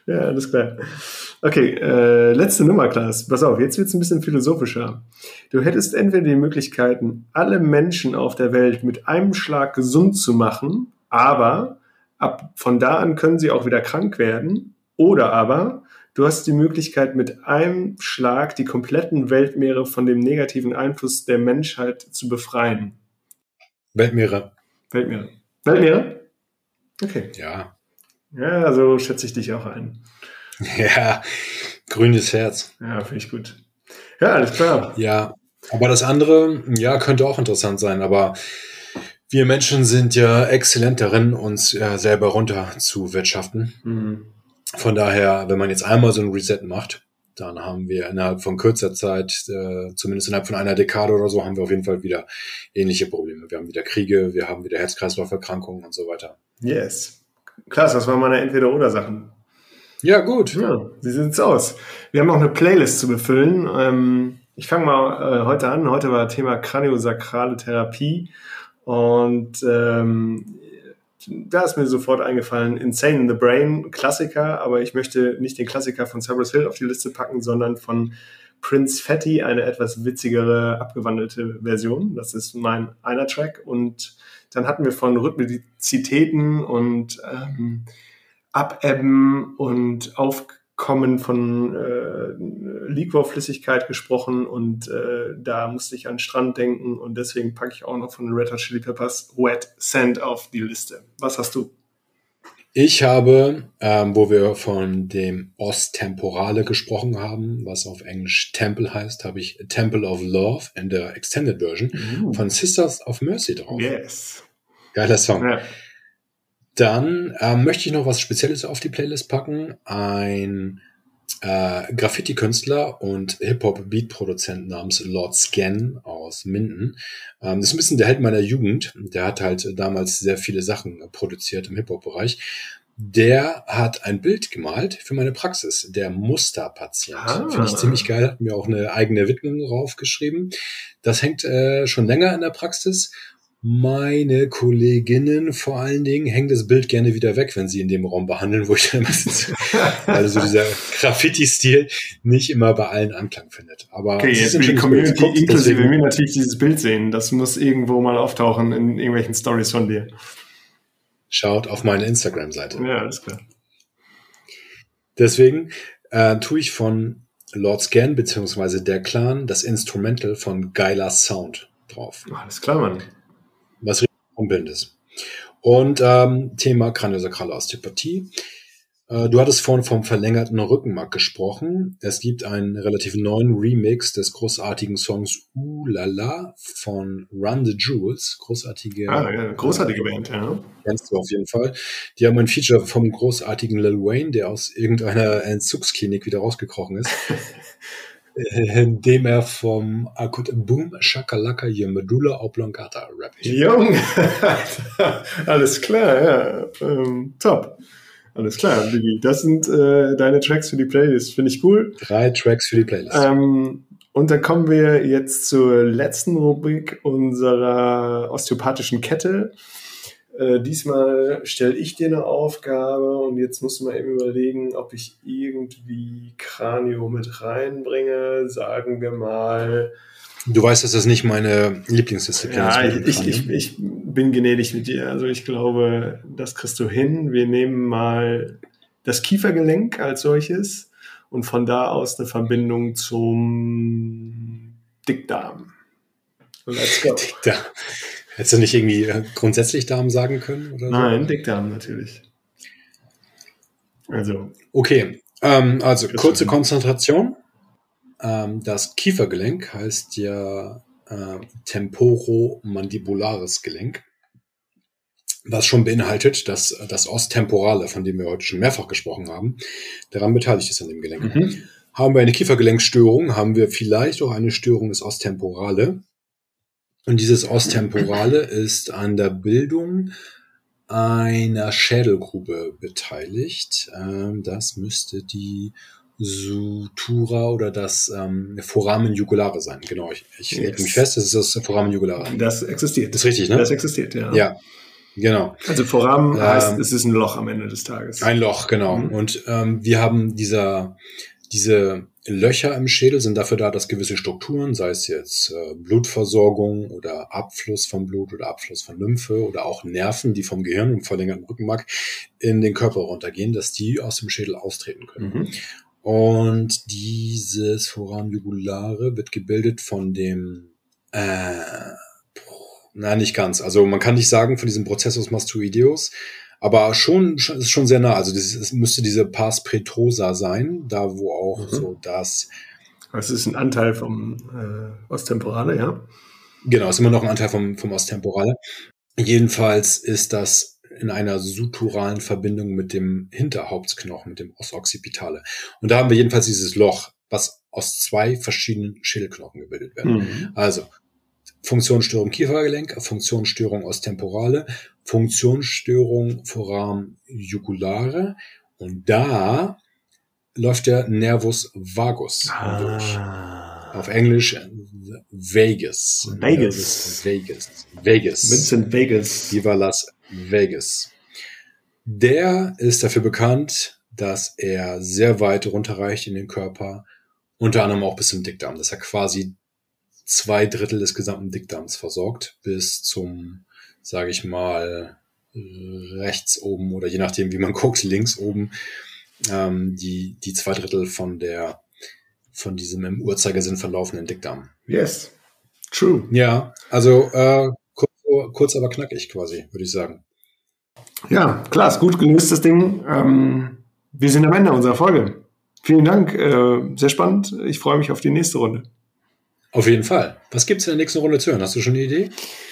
Ja, alles klar. Okay, äh, letzte Nummer, Klaas. Pass auf, jetzt wird es ein bisschen philosophischer. Du hättest entweder die Möglichkeiten, alle Menschen auf der Welt mit einem Schlag gesund zu machen, aber ab von da an können sie auch wieder krank werden. Oder aber du hast die Möglichkeit, mit einem Schlag die kompletten Weltmeere von dem negativen Einfluss der Menschheit zu befreien. Weltmeere. Weltmeere. Weltmeere? Okay. Ja. Ja, so schätze ich dich auch ein. Ja, grünes Herz. Ja, finde ich gut. Ja, alles klar. Ja, aber das andere, ja, könnte auch interessant sein, aber wir Menschen sind ja exzellent darin, uns ja selber runter zu wirtschaften. Mhm. Von daher, wenn man jetzt einmal so ein Reset macht, dann haben wir innerhalb von kürzer Zeit, äh, zumindest innerhalb von einer Dekade oder so, haben wir auf jeden Fall wieder ähnliche Probleme. Wir haben wieder Kriege, wir haben wieder Herz-Kreislauf-Erkrankungen und so weiter. Yes. Klasse, das waren meine Entweder-Oder-Sachen. Ja, gut. Ja, wie sieht's aus? Wir haben noch eine Playlist zu befüllen. Ähm, ich fange mal äh, heute an. Heute war Thema kraniosakrale Therapie. Und ähm, da ist mir sofort eingefallen, Insane in the Brain, Klassiker. Aber ich möchte nicht den Klassiker von Cypress Hill auf die Liste packen, sondern von Prince Fatty, eine etwas witzigere, abgewandelte Version. Das ist mein einer Track. Und dann hatten wir von Rhythmizitäten und ähm, Abebben und Aufkommen von äh, Liquorflüssigkeit gesprochen. Und äh, da musste ich an den Strand denken. Und deswegen packe ich auch noch von den Red Hot Chili Peppers Wet Sand auf die Liste. Was hast du? Ich habe, ähm, wo wir von dem Ostemporale gesprochen haben, was auf Englisch Temple heißt, habe ich Temple of Love in der Extended Version Uh. von Sisters of Mercy drauf. Yes. Geiler Song. Ja. Dann ähm, möchte ich noch was Spezielles auf die Playlist packen. Ein äh, Graffiti-Künstler und Hip-Hop-Beat-Produzent namens Lord Scan aus Minden. Ähm, das ist ein bisschen der Held meiner Jugend. Der hat halt damals sehr viele Sachen produziert im Hip-Hop-Bereich. Der hat ein Bild gemalt für meine Praxis, der Musterpatient. Ah. Finde ich ziemlich geil, hat mir auch eine eigene Widmung draufgeschrieben. Das hängt äh, schon länger in der Praxis. Meine Kolleginnen vor allen Dingen hängen das Bild gerne wieder weg, wenn sie in dem Raum behandeln, wo ich dann meistens, weil so dieser Graffiti-Stil nicht immer bei allen Anklang findet. Aber okay, jetzt will die Community guckt, inklusive mir natürlich dieses Bild sehen. Das muss irgendwo mal auftauchen in irgendwelchen Stories von dir. Schaut auf meine Instagram-Seite. Ja, alles klar. Deswegen äh, tue ich von Lord Scan beziehungsweise der Clan das Instrumental von Geiler Sound drauf. Alles klar, Mann. Was richtig rumpelnd ist. Und ähm, Thema kraniosakrale Osteopathie. Äh, du hattest vorhin vom verlängerten Rückenmark gesprochen. Es gibt einen relativ neuen Remix des großartigen Songs Ooh La La von Run the Jewels. Großartige, ah, ja, großartige äh, Band, ja. Kennst du auf jeden Fall. Die haben ein Feature vom großartigen Lil Wayne, der aus irgendeiner Entzugsklinik wieder rausgekrochen ist. Indem er vom Akut Boom Shakalaka Your Medulla Oblongata rappt. Jung! Alles klar, ja. Ähm, top. Alles klar, Biggie. Das sind äh, deine Tracks für die Playlist. Finde ich cool. Drei Tracks für die Playlist. Ähm, und dann kommen wir jetzt zur letzten Rubrik unserer osteopathischen Kette. Äh, diesmal stelle ich dir eine Aufgabe und jetzt musst du mal eben überlegen, ob ich irgendwie Kranio mit reinbringe. Sagen wir mal. Du weißt, dass das nicht meine Lieblingsdisziplin ja, ist. Ich, ich, ich bin gnädig mit dir. Also ich glaube, das kriegst du hin. Wir nehmen mal das Kiefergelenk als solches und von da aus eine Verbindung zum Dickdarm. Let's go. Dickdarm. Hättest du nicht irgendwie grundsätzlich Darm sagen können? Oder so? Nein, Dickdarm natürlich. Also. Okay, ähm, also kurze Konzentration. Ähm, das Kiefergelenk heißt ja äh, temporomandibulares Gelenk, was schon beinhaltet, dass das Osttemporale, von dem wir heute schon mehrfach gesprochen haben, daran beteiligt ist an dem Gelenk. Mhm. Haben wir eine Kiefergelenkstörung, haben wir vielleicht auch eine Störung des Osttemporale. Und dieses Osttemporale ist an der Bildung einer Schädelgrube beteiligt. Ähm, das müsste die Sutura oder das ähm, Foramen jugulare sein. Genau, ich, ich yes. lege mich fest, das ist das Foramen jugulare. Das existiert. Das ist richtig, ne? Das existiert, ja. Ja. Genau. Also Foramen ähm, heißt, es ist ein Loch am Ende des Tages. Ein Loch, genau. Mhm. Und ähm, wir haben dieser, diese Löcher im Schädel sind dafür da, dass gewisse Strukturen, sei es jetzt äh, Blutversorgung oder Abfluss von Blut oder Abfluss von Lymphe oder auch Nerven, die vom Gehirn und verlängerten Rückenmark in den Körper runtergehen, dass die aus dem Schädel austreten können. Mhm. Und dieses Foramen jugulare wird gebildet von dem äh, Nein, nicht ganz. Also man kann nicht sagen von diesem Processus mastoideus, aber schon ist schon sehr nah. Also das ist, müsste diese Pars pretosa sein, da wo auch mhm. so das. Das ist ein Anteil vom äh, Ostemporale, ja? Genau, ist immer noch ein Anteil vom vom Ostemporale. Jedenfalls ist das in einer suturalen Verbindung mit dem Hinterhauptknochen, mit dem Os occipitale. Und da haben wir jedenfalls dieses Loch, was aus zwei verschiedenen Schädelknochen gebildet werden. Mhm. Also Funktionsstörung Kiefergelenk, Funktionsstörung Ostemporale, Funktionsstörung Foramen jugulare und da läuft der Nervus vagus ah. durch. Auf Englisch Vagus. Vagus. Vagus. Vagus. Vincent Vagus. Viva Las Vegas. Der ist dafür bekannt, dass er sehr weit runterreicht in den Körper, unter anderem auch bis zum Dickdarm, dass er quasi zwei Drittel des gesamten Dickdarms versorgt, bis zum, sage ich mal, rechts oben oder je nachdem, wie man guckt, links oben, ähm, die die zwei Drittel von der von diesem im Uhrzeigersinn verlaufenden Dickdarm. Yes, true. Ja, also äh, kurz, kurz aber knackig quasi, würde ich sagen. Ja, klar, ist gut gelöst, das Ding. Ähm, wir sind am Ende unserer Folge. Vielen Dank, äh, sehr spannend. Ich freue mich auf die nächste Runde. Auf jeden Fall. Was gibt's in der nächsten Runde zu hören? Hast du schon eine Idee?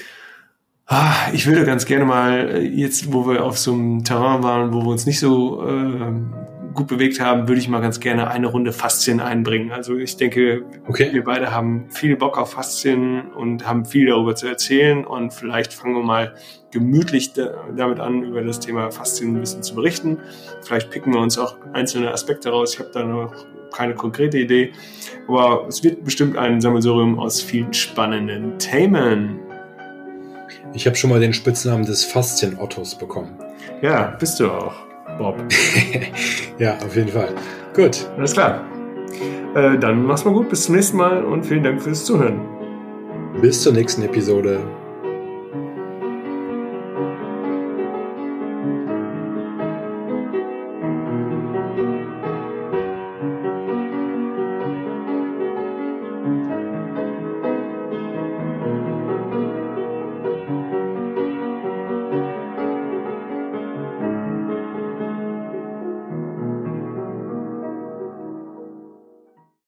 Ah, ich würde ganz gerne mal, jetzt wo wir auf so einem Terrain waren, wo wir uns nicht so äh, gut bewegt haben, würde ich mal ganz gerne eine Runde Faszien einbringen. Also ich denke, okay. wir beide haben viel Bock auf Faszien und haben viel darüber zu erzählen und vielleicht fangen wir mal gemütlich da, damit an, über das Thema Faszien ein bisschen zu berichten. Vielleicht picken wir uns auch einzelne Aspekte raus. Ich habe da noch keine konkrete Idee, aber es wird bestimmt ein Sammelsurium aus vielen spannenden Themen. Ich habe schon mal den Spitznamen des Faszien-Ottos bekommen. Ja, bist du auch, Bob. Ja, auf jeden Fall. Gut. Alles klar. Äh, dann mach's mal gut, bis zum nächsten Mal und vielen Dank fürs Zuhören. Bis zur nächsten Episode.